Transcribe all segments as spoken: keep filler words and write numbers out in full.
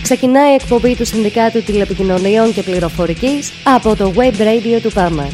Ξεκινάει η εκπομπή του Συνδικάτου Τηλεπικοινωνιών και Πληροφορικής από το Web Radio του ΠΑΜΑ.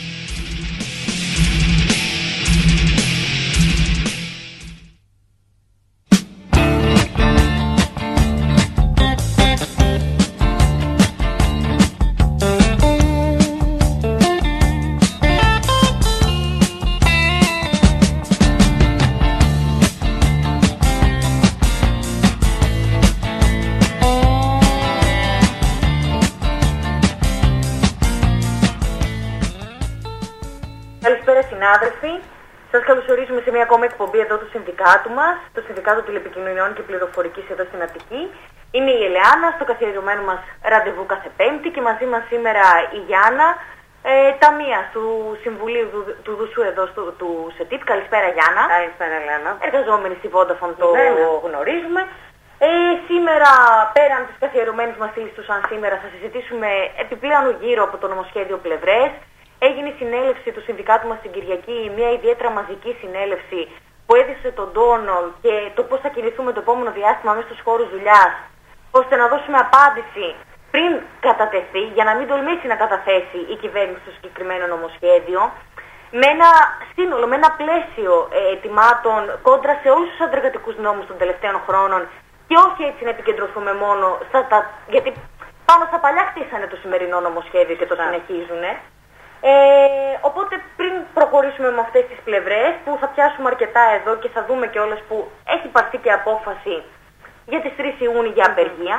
Συνάδελφοι, σας καλωσορίζουμε σε μια ακόμα εκπομπή εδώ του συνδικάτου μας, το Συνδικάτο Τηλεπικοινωνιών και Πληροφορικής εδώ στην Αττική. Είναι η Ελεάνα, στο καθιερωμένο μας ραντεβού κάθε Πέμπτη και μαζί μας σήμερα η Γιάννα, ε, ταμείας του Συμβουλίου του, του Δουσού εδώ στο, του ΣΕΤΙΠ. Καλησπέρα Γιάννα. Καλησπέρα Ελεάνα. Εργαζόμενη στη Vodafone, το ναι, ναι. γνωρίζουμε. Ε, σήμερα, πέραν της καθιερωμένης μας ύλης του σαν σήμερα, θα συζητήσουμε επιπλέον γύρω από το νομοσχέδιο πλευρές. Έγινε η συνέλευση του συνδικάτου μας την Κυριακή, μια ιδιαίτερα μαζική συνέλευση που έδειξε τον τόνο και το πώς θα κινηθούμε το επόμενο διάστημα μέσα στους χώρους δουλειάς, ώστε να δώσουμε απάντηση πριν κατατεθεί, για να μην τολμήσει να καταθέσει η κυβέρνηση στο συγκεκριμένο νομοσχέδιο, με ένα σύνολο, με ένα πλαίσιο ε, ετοιμάτων κόντρα σε όλους τους αντεργατικούς νόμους των τελευταίων χρόνων και όχι έτσι να επικεντρωθούμε μόνο στα τα... γιατί πάνω στα παλιά χτίσανε το σημερινό νομοσχέδιο και το συνεχίζουν. Ε, οπότε πριν προχωρήσουμε με αυτές τις πλευρές που θα πιάσουμε αρκετά εδώ και θα δούμε και όλες που έχει πάρθει και απόφαση για τις τρεις Ιουνίου για απεργία,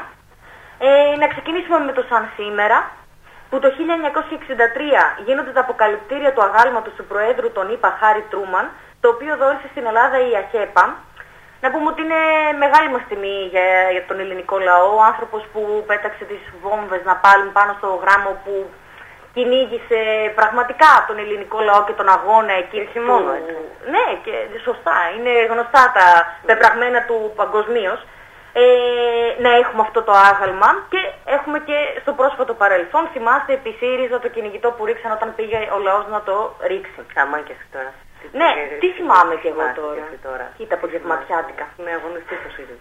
ε, να ξεκινήσουμε με το σαν σήμερα, που το χίλια εννιακόσια εξήντα τρία γίνονται τα αποκαλυπτήρια του αγάλματος του Προέδρου των ΗΠΑ Χάρι Τρούμαν, το οποίο δόρισε στην Ελλάδα η ΑΧΕΠΑ. Να πούμε ότι είναι μεγάλη μας τιμή για, για τον ελληνικό λαό, ο άνθρωπος που πέταξε τις βόμβες να πάλουν πάνω στο γράμμο που κυνήγησε πραγματικά τον ελληνικό λαό και τον αγώνα εκεί. Όχι μόνο έτσι. Ναι, και σωστά. Είναι γνωστά τα πεπραγμένα του παγκοσμίως. Ε, να έχουμε αυτό το άγαλμα και έχουμε και στο πρόσφατο παρελθόν. Θυμάστε επί ΣΥΡΙΖΑ το κυνηγητό που ρίξαν όταν πήγε ο λαός να το ρίξει. Αμάν και εσύ τώρα. Ναι, τι θυμάμαι κι εγώ τώρα. τώρα. Κοίτα απογευματιάτικα. Με αγωνιστή στο ΣΥΡΙΖΑ.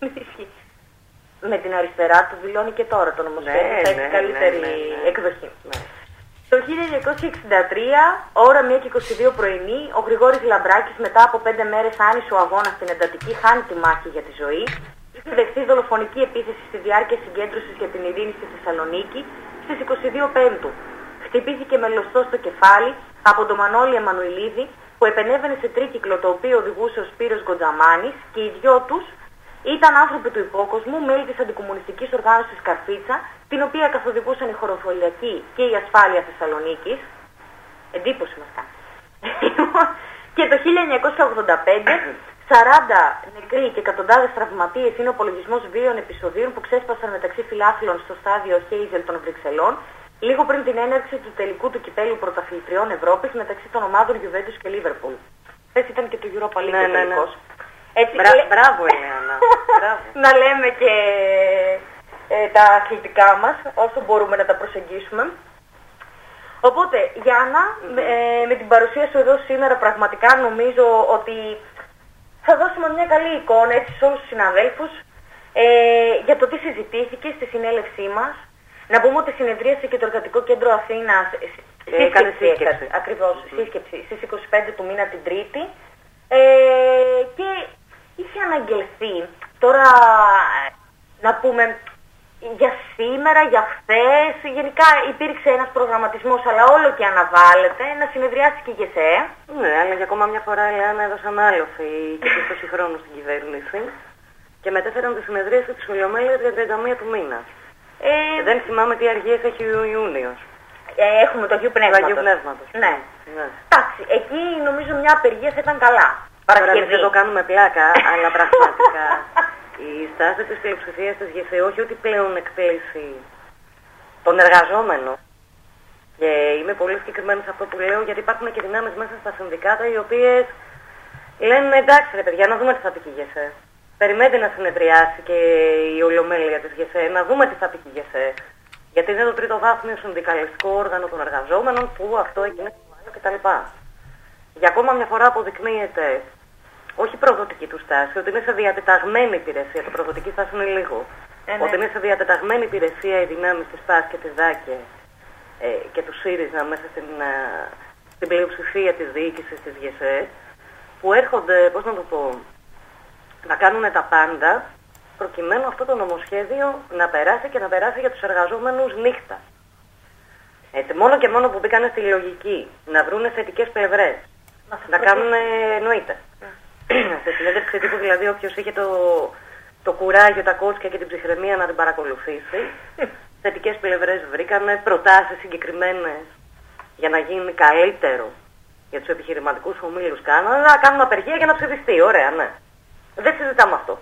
Με την αριστερά του δηλώνει και τώρα το νομοσχέδιο. Ναι, θα έχει ναι, καλύτερη ναι, ναι, ναι. εκδοχή. Ναι. Το χίλια εννιακόσια εξήντα τρία, ώρα μία και είκοσι δύο πρωινή, ο Γρηγόρης Λαμπράκης μετά από πέντε μέρες άνισου αγώνα στην εντατική χάνει τη μάχη για τη ζωή. Είχε δεχθεί δολοφονική επίθεση στη διάρκεια συγκέντρωσης για την ειρήνη στη Θεσσαλονίκη στις είκοσι δύο Πέμπτου. Χτυπήθηκε με λωστό στο κεφάλι από τον Μανώλη Εμμανουηλίδη που επενέβαινε σε τρίκυκλο το οποίο οδηγούσε ο Σπύρος Γκοντζαμάνης και οι δυο τους ήταν άνθρωποι του υπόκοσμου, μέλη της αντικομμουνιστικής οργάνωσης Καρφίτσα, την οποία καθοδηγούσαν η χωροφυλακή και η ασφάλεια Θεσσαλονίκης. Εντύπωση μας κάνει. Και το χίλια εννιακόσια ογδόντα πέντε, σαράντα νεκροί και εκατοντάδες τραυματίες είναι ο απολογισμός βίων επεισοδίων που ξέσπασαν μεταξύ φιλάθλων στο στάδιο Χέιζελ των Βρυξελών, λίγο πριν την έναρξη του τελικού του κυπέλου πρωταθλητριών Ευρώπης μεταξύ των ομάδων Γιουβέντους και Λίβερπουλ. Χθες ήταν και το Europa League ναι, ο τελικός. Ναι, ναι. Έτσι, Μπρα, λέ... Μπράβο, Ελεάνα. Να λέμε και ε, τα αθλητικά μας, όσο μπορούμε να τα προσεγγίσουμε. Οπότε, Γιάννα, mm-hmm. ε, με την παρουσία σου εδώ σήμερα πραγματικά νομίζω ότι θα δώσουμε μια καλή εικόνα έτσι σε όλους τους συναδέλφους ε, για το τι συζητήθηκε στη συνέλευσή μας. Να πούμε ότι συνεδρίασε και το Εργατικό Κέντρο Αθήνας, ε, σύσκεψη, σύσκεψη. Ακριβώς, mm-hmm. σύσκεψη, στις είκοσι πέντε του μήνα την Τρίτη. Ε, και είχε αναγγελθεί, τώρα να πούμε για σήμερα, για χθες, γενικά υπήρξε ένας προγραμματισμός, αλλά όλο και αναβάλλεται, να συνεδριάσει και η ΓΕΣΕ. Ναι, αλλά για ακόμα μια φορά, Ελεάνα, έδωσαν άλοφη και τους είκοσι χρόνους στην κυβέρνηση και μετέφεραν τη συνεδρίαση της Ολομέλειας για τριάντα μία του μήνα. Ε, Δεν θυμάμαι τι αργίες έχει ο Ιούνιος. Ε, έχουμε το Αγίου Πνεύματος. Πνεύματος. Ναι. Εντάξει, ναι. Εκεί νομίζω μια απεργία θα ήταν καλά. Παρασκευή δεν το κάνουμε πλάκα, αλλά πραγματικά η στάση της πλειοψηφίας της ΓΕΣΕ όχι ότι πλέον εκπλήσει τον εργαζόμενο. Και είμαι πολύ συγκεκριμένη σε αυτό που λέω, γιατί υπάρχουν και δυνάμεις μέσα στα συνδικάτα οι οποίες λένε εντάξει ρε παιδιά, να δούμε τι θα πει η ΓΕΣΕ. Περιμένετε να συνεδριάσει και η ολομέλεια της ΓΕΣΕ, να δούμε τι θα πει η ΓΕΣΕ. Γιατί είναι το τρίτο βάθμιο συνδικαλιστικό όργανο των εργαζόμενων που αυτό έγινε κτλ. Για ακόμα μια φορά αποδεικνύεται όχι προδοτική του στάση, ότι είναι σε διατεταγμένη υπηρεσία. Το προδοτική στάση είναι λίγο. Ε, ναι. Ότι είναι σε διατεταγμένη υπηρεσία οι δυνάμεις της ΠΑΣ και της ΔΑΚΕ ε, και του ΣΥΡΙΖΑ μέσα στην, α, στην πλειοψηφία της διοίκησης της ΓΕΣΕ, που έρχονται, πώς να το πω, να κάνουν τα πάντα προκειμένου αυτό το νομοσχέδιο να περάσει και να περάσει για τους εργαζόμενους νύχτα. Έτσι, μόνο και μόνο που μπήκανε στη λογική να βρούνε θετικές πλευρές, να, να κάνουν, εννοείται. Yeah. Σε συνέντευξη τύπου δηλαδή όποιος είχε το, το κουράγιο, τα κότσια και την ψυχραιμία να την παρακολουθήσει, θετικές πλευρές βρήκανε, προτάσεις συγκεκριμένες για να γίνει καλύτερο για τους επιχειρηματικούς ομίλους κάνανε, να κάνουν απεργία για να ψηφιστεί. Ωραία, ναι. Δεν συζητάμε αυτό.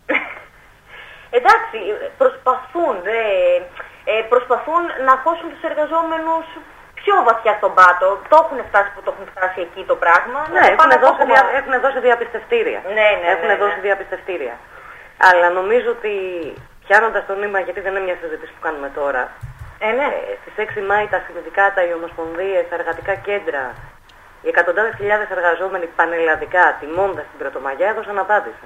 Εντάξει, προσπαθούν, δε, ε, προσπαθούν να χώσουν τους εργαζόμενους πιο βαθιά στον πάτο. Το έχουν φτάσει που το έχουν φτάσει εκεί το πράγμα. Ναι, έχουν δώσει, δια, έχουν δώσει διαπιστευτήρια. Ναι, ναι, έχουν ναι, δώσει ναι. διαπιστευτήρια. Αλλά νομίζω ότι πιάνοντας το νήμα, γιατί δεν είναι μια συζήτηση που κάνουμε τώρα, ε, ναι. ε, στις έξι Μάη τα συνδικάτα, οι ομοσπονδίες, τα εργατικά κέντρα, οι εκατοντάδες χιλιάδες εργαζόμενοι πανελλαδικά τιμώντας την Πρωτομαγιά έδωσαν απάντηση.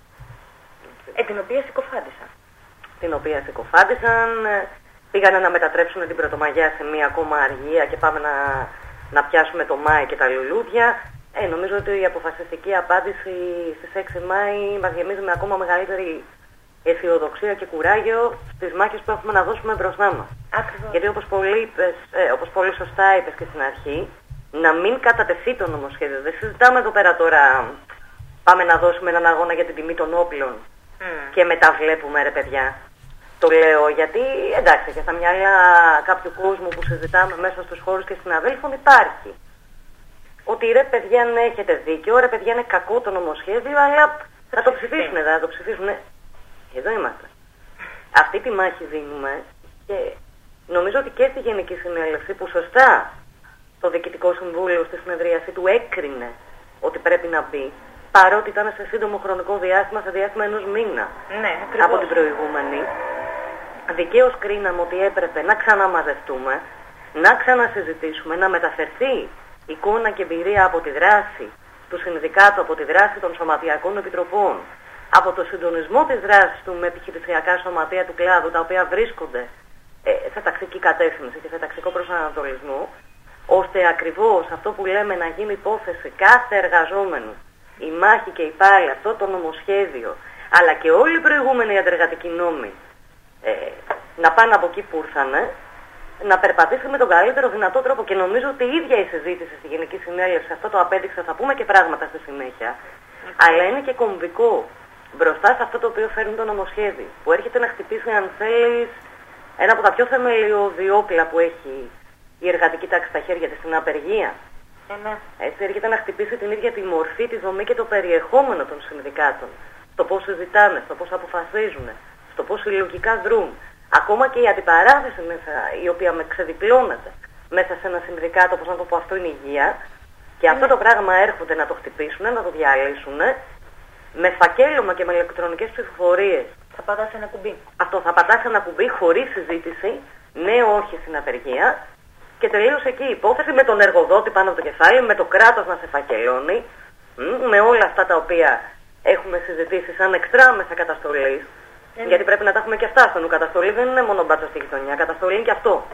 Ε, την οποία συκοφάντησαν. Την οποία συκοφάντησαν, πήγανε να μετατρέψουν την Πρωτομαγιά σε μία ακόμα αργία και πάμε να, να πιάσουμε το Μάη και τα λουλούδια. Ε, νομίζω ότι η αποφασιστική απάντηση στις έξι Μάη μας γεμίζει με ακόμα μεγαλύτερη αισιοδοξία και κουράγιο στις μάχες που έχουμε να δώσουμε μπροστά μας. Ακριβώς. Γιατί όπως πολύ, είπες, ε, όπως πολύ σωστά είπες και στην αρχή, να μην κατατεθεί το νομοσχέδιο. Δεν συζητάμε εδώ πέρα τώρα πάμε να δώσουμε έναν αγώνα για την τιμή των όπλων mm. και μετά βλέπουμε, ρε παιδιά. Το λέω γιατί, εντάξει, και στα μυαλά κάποιου κόσμου που συζητάμε μέσα στους χώρους και συναδέλφων υπάρχει. Ότι ρε παιδιά, ναι, έχετε δίκιο, ρε παιδιά, είναι κακό το νομοσχέδιο, αλλά θα το ψηφίσουν, θα το ψηφίσουν. Εδώ είμαστε. Αυτή τη μάχη δίνουμε και νομίζω ότι και στη Γενική Συνέλευση που σωστά το Διοικητικό Συμβούλιο στη συνεδρίαση του έκρινε ότι πρέπει να μπει, παρότι ήταν σε σύντομο χρονικό διάστημα, σε διάστημα ενός μήνα ναι, από την προηγούμενη, δικαίως κρίναμε ότι έπρεπε να ξαναμαζευτούμε, να ξανασυζητήσουμε, να μεταφερθεί εικόνα και εμπειρία από τη δράση του συνδικάτου, από τη δράση των σωματιακών επιτροπών, από το συντονισμό της δράσης του με επιχειρησιακά σωματεία του κλάδου, τα οποία βρίσκονται ε, σε ταξική κατεύθυνση και σε ταξικό προσανατολισμό, ώστε ακριβώς αυτό που λέμε να γίνει υπόθεση κάθε εργαζόμενου, η μάχη και η πάλη, αυτό το νομοσχέδιο, αλλά και όλοι οι προηγούμενοι αντεργατικοί νόμοι, ε, να πάνε από εκεί που ήρθανε, να περπατήσει με τον καλύτερο δυνατό τρόπο. Και νομίζω ότι η ίδια η συζήτηση στη Γενική Συνέλευση αυτό το απέδειξε, θα πούμε και πράγματα στη συνέχεια, mm. αλλά είναι και κομβικό μπροστά σε αυτό το οποίο φέρνει το νομοσχέδιο, που έρχεται να χτυπήσει, αν θέλεις, ένα από τα πιο θεμελιώδη όπλα που έχει η εργατική τάξη στα χέρια της, στην απεργία. Ε, ναι. Έτσι, έρχεται να χτυπήσει την ίδια τη μορφή, τη δομή και το περιεχόμενο των συνδικάτων. Στο πώς συζητάνε, στο πώς αποφασίζουν, στο πώς συλλογικά δρούν. Ακόμα και η αντιπαράθεση μέσα, η οποία με ξεδιπλώνεται μέσα σε ένα συνδικάτο, όπως να το πω, αυτό είναι υγεία. Και αυτό το πράγμα έρχονται να το χτυπήσουν, να το διαλύσουν, με φακέλωμα και με ηλεκτρονικές ψηφοφορίες. Θα πατάς ένα κουμπί. Αυτό, θα πατάς ένα κουμπί χωρίς συζήτηση, ναι, όχι στην απεργία. Και τελείωσε εκεί η υπόθεση με τον εργοδότη πάνω από το κεφάλι, με το κράτος να σε φακελώνει, με όλα αυτά τα οποία έχουμε συζητήσει σαν εξτράμεσα καταστολής. Mm. Γιατί πρέπει να τα έχουμε και αυτά στο νου. Καταστολή δεν είναι μόνο μπάτσο στη γειτονιά, καταστολή είναι και αυτό.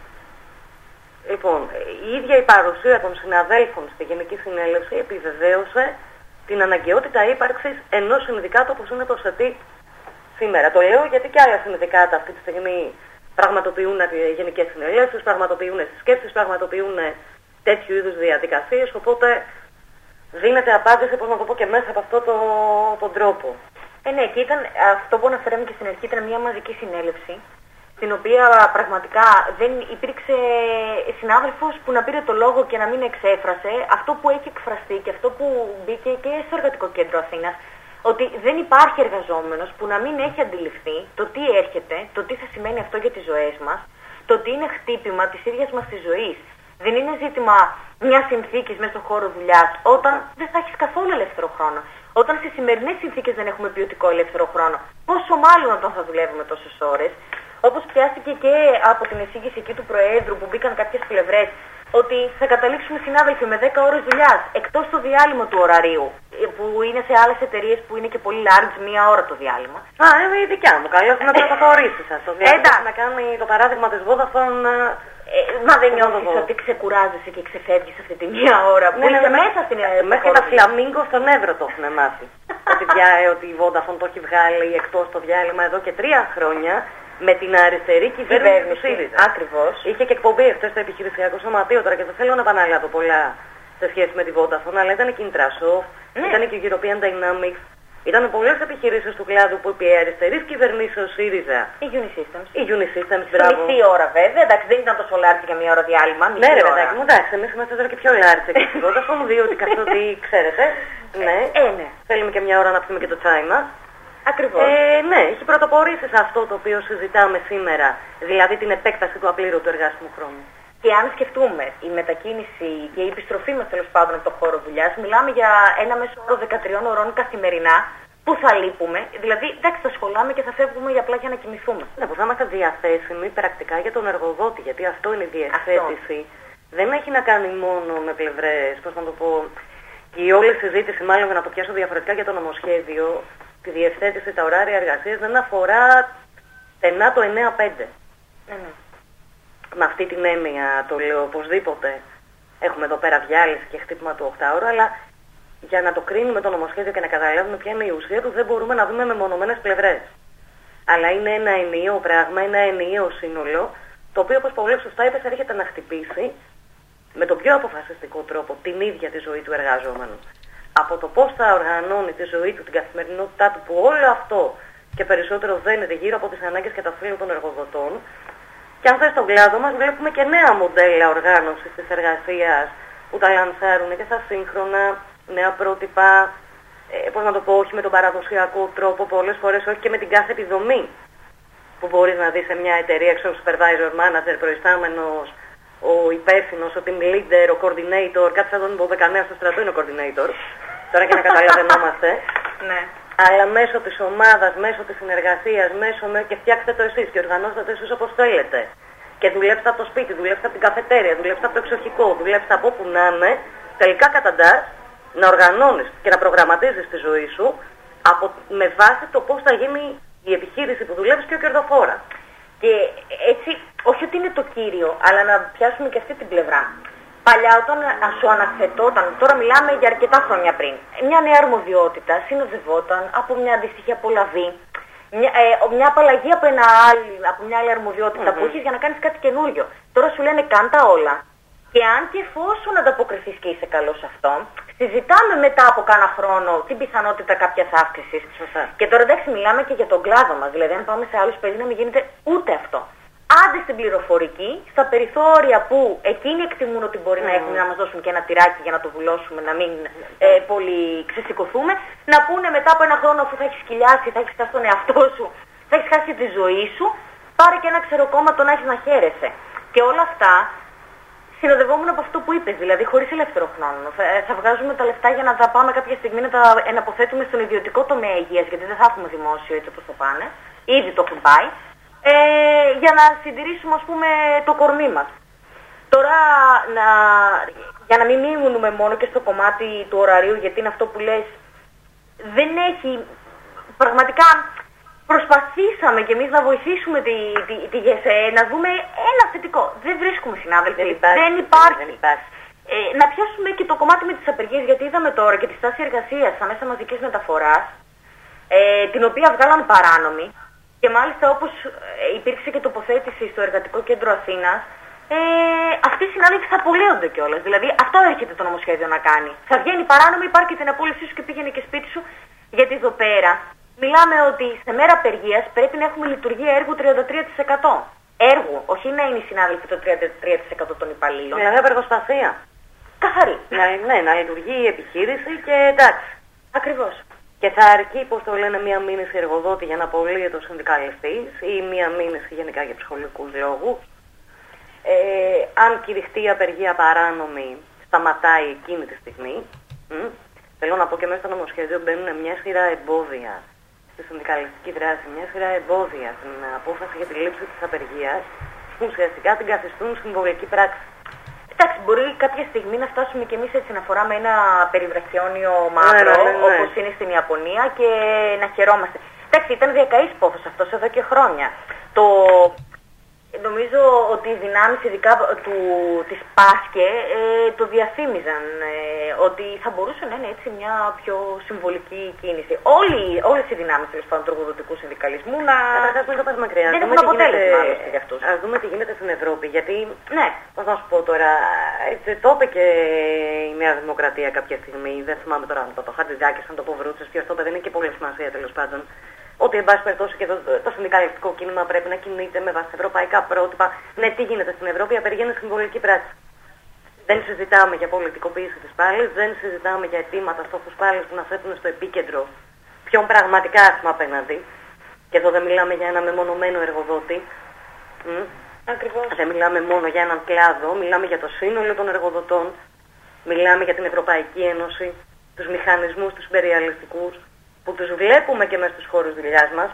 Λοιπόν, η ίδια η παρουσία των συναδέλφων στη Γενική Συνέλευση επιβεβαίωσε την αναγκαιότητα ύπαρξης ενός συνδικάτου όπως είναι το ΣΕΤΙ σήμερα. Το λέω γιατί και άλλα συνδικάτα αυτή τη στιγμή πραγματοποιούν γενικές συνελεύσεις, πραγματοποιούν συσκέψεις, πραγματοποιούν τέτοιου είδους διαδικασίες, οπότε δίνεται απάντηση, πώς να το πω, και μέσα από αυτόν το, τον τρόπο. Ε, ναι, και ήταν αυτό που αναφέραμε και στην αρχή, ήταν μια μαζική συνέλευση, στην οποία πραγματικά δεν υπήρξε συνάδελφος που να πήρε το λόγο και να μην εξέφρασε αυτό που έχει εκφραστεί και αυτό που μπήκε και στο Εργατικό Κέντρο Αθήνας, ότι δεν υπάρχει εργαζόμενος που να μην έχει αντιληφθεί το τι έρχεται, το τι θα σημαίνει αυτό για τις ζωές μας, το τι είναι χτύπημα της ίδιας μας της ζωής. Δεν είναι ζήτημα μιας συνθήκης μέσα στον χώρο δουλειάς, όταν δεν θα έχεις καθόλου ελεύθερο χρόνο. Όταν στις σημερινές συνθήκες δεν έχουμε ποιοτικό ελεύθερο χρόνο, πόσο μάλλον όταν θα δουλεύουμε τόσες ώρες. Όπως πιάστηκε και από την εισήγηση εκεί του Προέδρου που μπήκαν κάποιες πλευρές, ότι θα καταλήξουμε συνάδελφοι με δέκα ώρες δουλειάς, εκτός το διάλειμμα του ωραρίου, που είναι σε άλλες εταιρείες που είναι και πολύ large, μία ώρα το διάλειμμα. Α, είναι η δικιά μου. Καλώς να το καθορίσει σας. Το διάλειμμα να κάνει το παράδειγμα της Vodafone. Ε, μα δεν νιώθεις ότι ξεκουράζεσαι και ξεφεύγεις αυτή τη μία ώρα που ναι, είσαι ναι, μέσα στην Ελλάδα. Μέχρι τα φλαμίγκο στον Εύρο το έχουν μάθει. ότι, διά, ότι η Vodafone το έχει βγάλει εκτός το διάλειμμα εδώ και τρία χρόνια με την αριστερή κυβέρνηση του ΣΥΡΙΖΑ. Ακριβώς. Είχε και εκπομπή χθες στο επιχειρησιακό σωματείο τώρα και δεν θέλω να επαναλάβω πολλά σε σχέση με τη Vodafone, αλλά ήταν και η Intrasoft, ναι. ήταν και η European Dynamics. Ήταν πολλές επιχειρήσεις του κλάδου που επί αριστερής κυβερνήσεως ΣΥΡΙΖΑ. Η Unisystems. Η Unisystems, μπράβο. Μισή ώρα βέβαια, εντάξει, δεν ήταν τόσο λάρτσι για μία ώρα διάλειμμα. Ναι, ρε παιδάκι μου, εντάξει, εμείς είμαστε τώρα και πιο λάρτσι και στη Vodafone, διότι καθότι ξέρετε, ναι, ε, ναι, θέλουμε και μια ώρα να πιούμε και το τσάι μας. Ακριβώς. Ε, ναι, έχει πρωτοπορήσει σε αυτό το οποίο συζητάμε σήμερα, δηλαδή την επέκταση του απλήρωτου εργάσιμου χρόνου. Και αν σκεφτούμε η μετακίνηση και η επιστροφή μας τέλος πάντων από το χώρο δουλειάς, μιλάμε για ένα μέσο όρο δεκατριών ωρών καθημερινά που θα λείπουμε. Δηλαδή, εντάξει, θα σχολάμε και θα φεύγουμε για απλά για να κοιμηθούμε. Ναι, που θα είμαστε διαθέσιμοι πρακτικά για τον εργοδότη, γιατί αυτό είναι η διευθέτηση. Αυτό. Δεν έχει να κάνει μόνο με πλευρές, πώς να το πω, και η όλη συζήτηση, μάλλον για να το πιάσω διαφορετικά για το νομοσχέδιο, τη διευθέτηση, τα ωράρια εργασίας δεν αφορά στενά το εννέα πέντε. Ναι, ναι. Με αυτή την έννοια το λέω οπωσδήποτε. Έχουμε εδώ πέρα διάλυση και χτύπημα του οκτάωρου, αλλά για να το κρίνουμε το νομοσχέδιο και να καταλάβουμε ποια είναι η ουσία του, δεν μπορούμε να δούμε μεμονωμένες πλευρές. Αλλά είναι ένα ενιαίο πράγμα, ένα ενιαίο σύνολο, το οποίο, όπως πολύ σωστά είπες, έρχεται να χτυπήσει με τον πιο αποφασιστικό τρόπο την ίδια τη ζωή του εργαζόμενου. Από το πώς θα οργανώνει τη ζωή του, την καθημερινότητά του, που όλο αυτό και περισσότερο δένεται γύρω από τις ανάγκες και τα οφείλη των εργοδοτών. Και αν θες στον κλάδο μας βλέπουμε και νέα μοντέλα οργάνωσης της εργασίας που τα λανσάρουν και στα σύγχρονα, νέα πρότυπα, ε, πώς να το πω, όχι με τον παραδοσιακό τρόπο, πολλές φορές όχι και με την κάθε επιδομή που μπορείς να δεις σε μια εταιρεία, ξέρω, supervisor, manager, προϊστάμενος, ο υπεύθυνος, ο team leader, ο coordinator, κάτι σαν τον δωδεκανέα στο στρατό είναι ο coordinator, τώρα και να καταλαβαίνόμαστε. Ναι. Αλλά μέσω της ομάδας, μέσω της συνεργασίας, μέσω με... και φτιάξτε το εσείς και οργανώστε το εσείς όπως θέλετε. Και δουλέψτε από το σπίτι, δουλέψτε από την καφετέρια, δουλέψτε από το εξοχικό, δουλέψτε από όπου να είναι. Τελικά καταντάς να οργανώνεις και να προγραμματίζεις τη ζωή σου από... με βάση το πώς θα γίνει η επιχείρηση που δουλεύεις πιο κερδοφόρα. Και έτσι, όχι ότι είναι το κύριο, αλλά να πιάσουμε και αυτή την πλευρά. Παλιά όταν σου αναθετόταν, τώρα μιλάμε για αρκετά χρόνια πριν, μια νέα αρμοδιότητα συνοδευόταν από μια αντίστοιχη απολαβή, μια, ε, μια απαλλαγή από, ένα άλλη, από μια άλλη αρμοδιότητα mm-hmm. που έχεις για να κάνεις κάτι καινούριο. Τώρα σου λένε κάν τα όλα. Και αν και εφόσον ανταποκριθείς και είσαι καλός σε αυτό, συζητάμε μετά από κάνα χρόνο την πιθανότητα κάποιας αύξησης. Σωστά. Και τώρα εντάξει μιλάμε και για τον κλάδο μας, δηλαδή αν πάμε σε άλλους παίζει να μην γίνεται ούτε αυτό. Άντε στην πληροφορική, στα περιθώρια που εκείνοι εκτιμούν ότι μπορεί mm. να έχουν να μας δώσουν και ένα τυράκι για να το βουλώσουμε, να μην ε, πολύ ξεσηκωθούμε, να πούνε μετά από ένα χρόνο αφού θα έχεις σκυλιάσει, θα έχεις χάσει τον εαυτό σου, θα έχεις χάσει τη ζωή σου, πάρε και ένα ξεροκόμμα το να έχεις να χαίρεσαι. Και όλα αυτά συνοδευόμουν από αυτό που είπες, δηλαδή χωρίς ελεύθερο χρόνο. Θα, θα βγάζουμε τα λεφτά για να τα πάμε κάποια στιγμή να τα εναποθέτουμε στον ιδιωτικό τομέα υγείας, γιατί δεν θα έχουμε δημόσιο έτσι όπως το πάνε, ήδη το έχουν πάει. Ε, για να συντηρήσουμε ας πούμε το κορμί μας. Τώρα να, για να μην μείνουμε μόνο και στο κομμάτι του ωραρίου, γιατί είναι αυτό που λες, δεν έχει πραγματικά προσπαθήσαμε κι εμείς να βοηθήσουμε τη, τη, τη ΓΕΣΕ να δούμε ένα θετικό. Δεν βρίσκουμε συνάδελφοι, δεν υπάρχει. Δεν υπάρχει. Δεν υπάρχει. Ε, να πιάσουμε και το κομμάτι με τις απεργίες, γιατί είδαμε τώρα και τη στάση εργασίας στα μέσα μαζικής μεταφοράς, ε, την οποία βγάλαν παράνομη. Και μάλιστα όπως υπήρξε και τοποθέτηση στο Εργατικό Κέντρο Αθήνας, ε, αυτοί οι συνάδελφοι θα απολύονται κιόλας. Δηλαδή αυτό έρχεται το νομοσχέδιο να κάνει. Θα βγαίνει παράνομη, υπάρχει την απόλυσή σου και πήγαινε και σπίτι σου. Γιατί εδώ πέρα μιλάμε ότι σε μέρα απεργίας πρέπει να έχουμε λειτουργία έργου τριάντα τρία τοις εκατό. Έργου, όχι να είναι οι συνάδελφοι το τριάντα τρία τοις εκατό των υπαλλήλων. Δηλαδή απεργοστασία. Καθαρή. Ναι, ναι, να λειτουργεί η επιχείρηση και εντάξει. Ακριβώς. Και θα αρκεί, πώς το λένε, μία μήνυση εργοδότη για να απολύεται ο συνδικαλιστής ή μία μήνυση γενικά για ψυχολογικούς λόγους. Ε, αν κηρυχτεί η απεργία παράνομη, σταματάει εκείνη τη στιγμή. Μ? Θέλω να πω και μέσα στο νομοσχέδιο μπαίνουν μια σειρά εμπόδια στη συνδικαλιστική δράση μια σειρά εμπόδια στην απόφαση για τη λήψη της απεργίας που ουσιαστικά την καθιστούν συμβολική πράξη. Εντάξει, μπορεί κάποια στιγμή να φτάσουμε κι εμείς έτσι να φοράμε ένα περιβραχιόνιο μαύρο, ναι, ναι, ναι, όπως είναι στην Ιαπωνία, και να χαιρόμαστε. Εντάξει, ήταν διακαής πόθος αυτός εδώ και χρόνια. Το... Νομίζω ότι οι δυνάμεις ειδικά του, της Πάσκε ε, το διαφήμιζαν, ε, ότι θα μπορούσε να είναι έτσι μια πιο συμβολική κίνηση. Όλοι, όλες οι δυνάμεις τέλος πάντων του εργοδοτικού συνδικαλισμού να... Καταρχάς μην το πας μακριά. Δεν έχουν αποτέλεσμα άλλωστε για αυτούς. Ας δούμε τι γίνεται στην Ευρώπη, γιατί, ναι, πώς να σου πω τώρα, έτσι το είπε και η Νέα Δημοκρατία κάποια στιγμή, δεν θυμάμαι τώρα αν το, το Χατζηδάκης, αν το πω Βρούτσες, και αυτό δεν είναι και πολύ σημασία τέλος πάντων. Ότι, εν πάση περιπτώσει, και το, το συνδικαλιστικό κίνημα πρέπει να κινείται με βάση ευρωπαϊκά πρότυπα. Ναι, τι γίνεται στην Ευρώπη, η απεργία είναι συμβολική πράξη. Δεν συζητάμε για πολιτικοποίηση της πάλης, δεν συζητάμε για αιτήματα, στόχους πάλης που να θέτουν στο επίκεντρο ποιον πραγματικά έχουμε απέναντι. Και εδώ δεν μιλάμε για ένα μεμονωμένο εργοδότη. Mm. Ακριβώς. Δεν μιλάμε μόνο για έναν κλάδο, μιλάμε για το σύνολο των εργοδοτών. Μιλάμε για την Ευρωπαϊκή Ένωση, τους μηχανισμούς, τους υπεριαλιστικούς, που τους βλέπουμε και μέσα στους χώρους δουλειάς μας.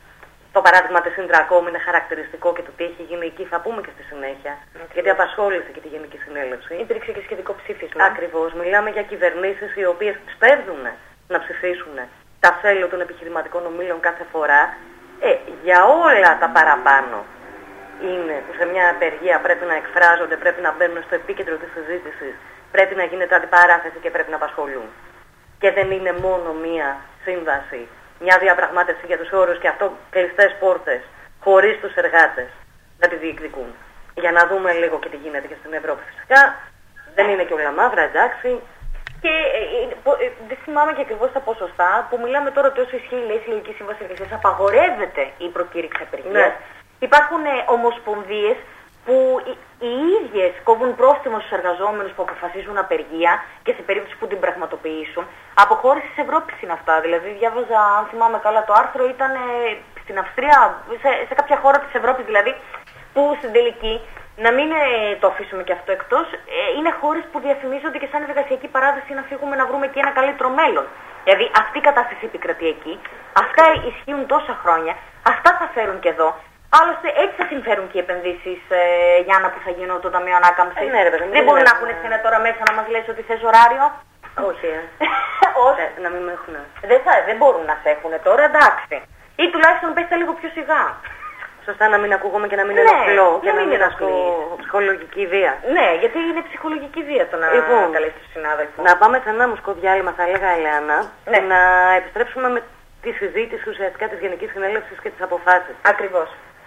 Το παράδειγμα της Ιντρακόμ είναι χαρακτηριστικό και το τι έχει γίνει εκεί θα πούμε και στη συνέχεια. Okay. Γιατί απασχόλησε και τη Γενική Συνέλευση. Υπήρξε και σχετικό ψήφισμα. Ακριβώς. Μιλάμε για κυβερνήσεις οι οποίες σπέβδουν να ψηφίσουν τα θέλω των επιχειρηματικών ομίλων κάθε φορά. Ε, για όλα τα παραπάνω είναι που σε μια απεργία πρέπει να εκφράζονται, πρέπει να μπαίνουν στο επίκεντρο της συζήτησης, πρέπει να γίνεται αντιπαράθεση και πρέπει να απασχολούν. Και δεν είναι μόνο μία σύμβαση, μια διαπραγμάτευση για τους όρους και αυτό κλειστές πόρτες, χωρίς τους εργάτες να τη διεκδικούν. Για να δούμε λίγο και τι γίνεται και στην Ευρώπη φυσικά. Δεν είναι και όλα μαύρα, εντάξει. Και ε, ε, δεν θυμάμαι και ακριβώς τα ποσοστά που μιλάμε τώρα ότι όσο ισχύει η Συλλογική Σύμβαση Εργασίας απαγορεύεται η προκήρυξη απεργίας. Ναι. Υπάρχουν ε, ομοσπονδίες που οι, οι ίδιες κόβουν πρόστιμο στους εργαζόμενους που αποφασίζουν απεργία και σε περίπτωση που την πραγματοποιήσουν. Από χώρες της Ευρώπης είναι αυτά. Δηλαδή, διάβαζα, αν θυμάμαι καλά το άρθρο, ήταν ε, στην Αυστρία, σε, σε κάποια χώρα της Ευρώπης δηλαδή, που στην τελική, να μην ε, το αφήσουμε και αυτό εκτός, ε, είναι χώρες που διαφημίζονται και σαν εργασιακή παράδοση να φύγουμε να βρούμε και ένα καλύτερο μέλλον. Δηλαδή, αυτή η κατάσταση επικρατεί εκεί, αυτά ισχύουν τόσα χρόνια, αυτά θα φέρουν και εδώ. Άλλωστε, έτσι θα συμφέρουν και οι επενδύσεις, ε, Γιάννα, που θα γίνουν το Ταμείο Ανάκαμψης. Ε, ναι, ρε, παιδί, δεν μπορούν να έχουν εσένα τώρα μέσα να μας λες ότι θες ωράριο. Όχι, ε. Όχι. Ε, να μην με έχουν. Δεν, θα, δεν μπορούν να σε έχουν τώρα, εντάξει. Ή τουλάχιστον πέστε λίγο πιο σιγά. Σωστά, να μην ακούγομαι και να μην ενοχλώ, ναι, και να μην ασκώ ψυχολογική βία. Ναι, γιατί είναι ψυχολογική βία το να λοιπόν, καλέσει τον συνάδελφο. Να πάμε σε ένα μουσικό διάλειμμα, θα έλεγα, Ελεάνα, ναι, και να επιστρέψουμε με τη συζήτηση ουσιαστικά της Γενικής Συνέλευσης και τις αποφάσεις. Ακριβώς.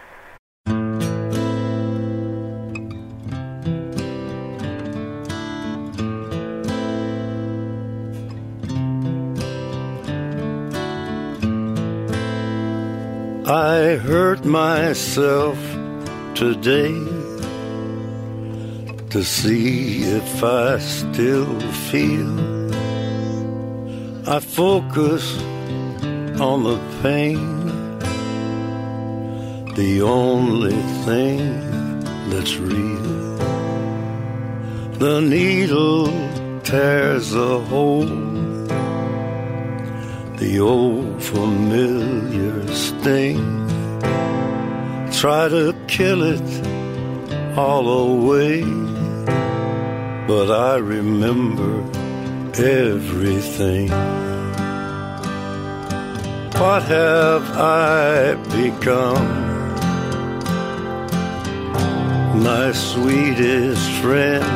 I hurt myself today to see if I still feel. I focus on the pain, the only thing that's real. The needle tears a hole, the old familiar sting. Try to kill it all away, but I remember everything. What have I become? My sweetest friend,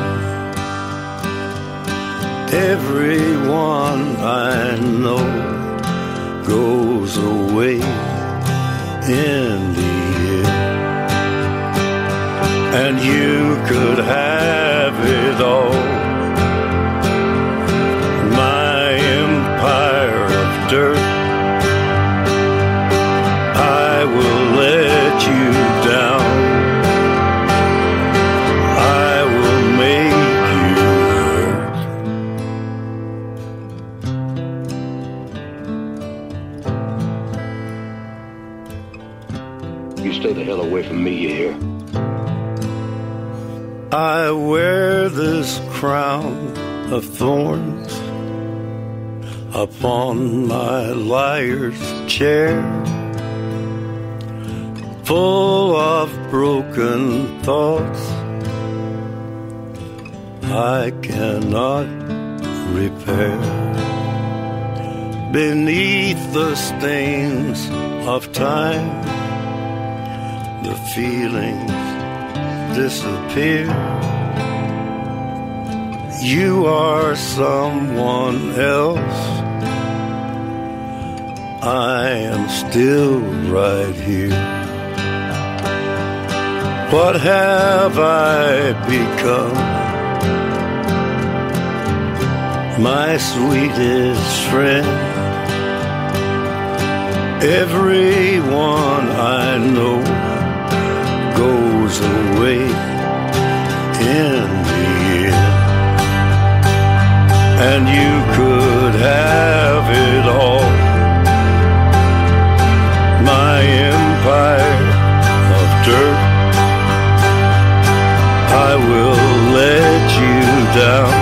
everyone I know goes away in the end, and you could have it all. My empire of dirt, I will let you down. I will make you hurt. You stay the hell away from me, you hear? I wear this crown of thorns. upon my liar's chair, full of broken thoughts I cannot repair. Beneath the stains of time, the feelings disappear. You are someone else, I am still right here. What have I become? My sweetest friend, everyone I know goes away in the end. And you could have it all, my empire of dirt. I will let you down,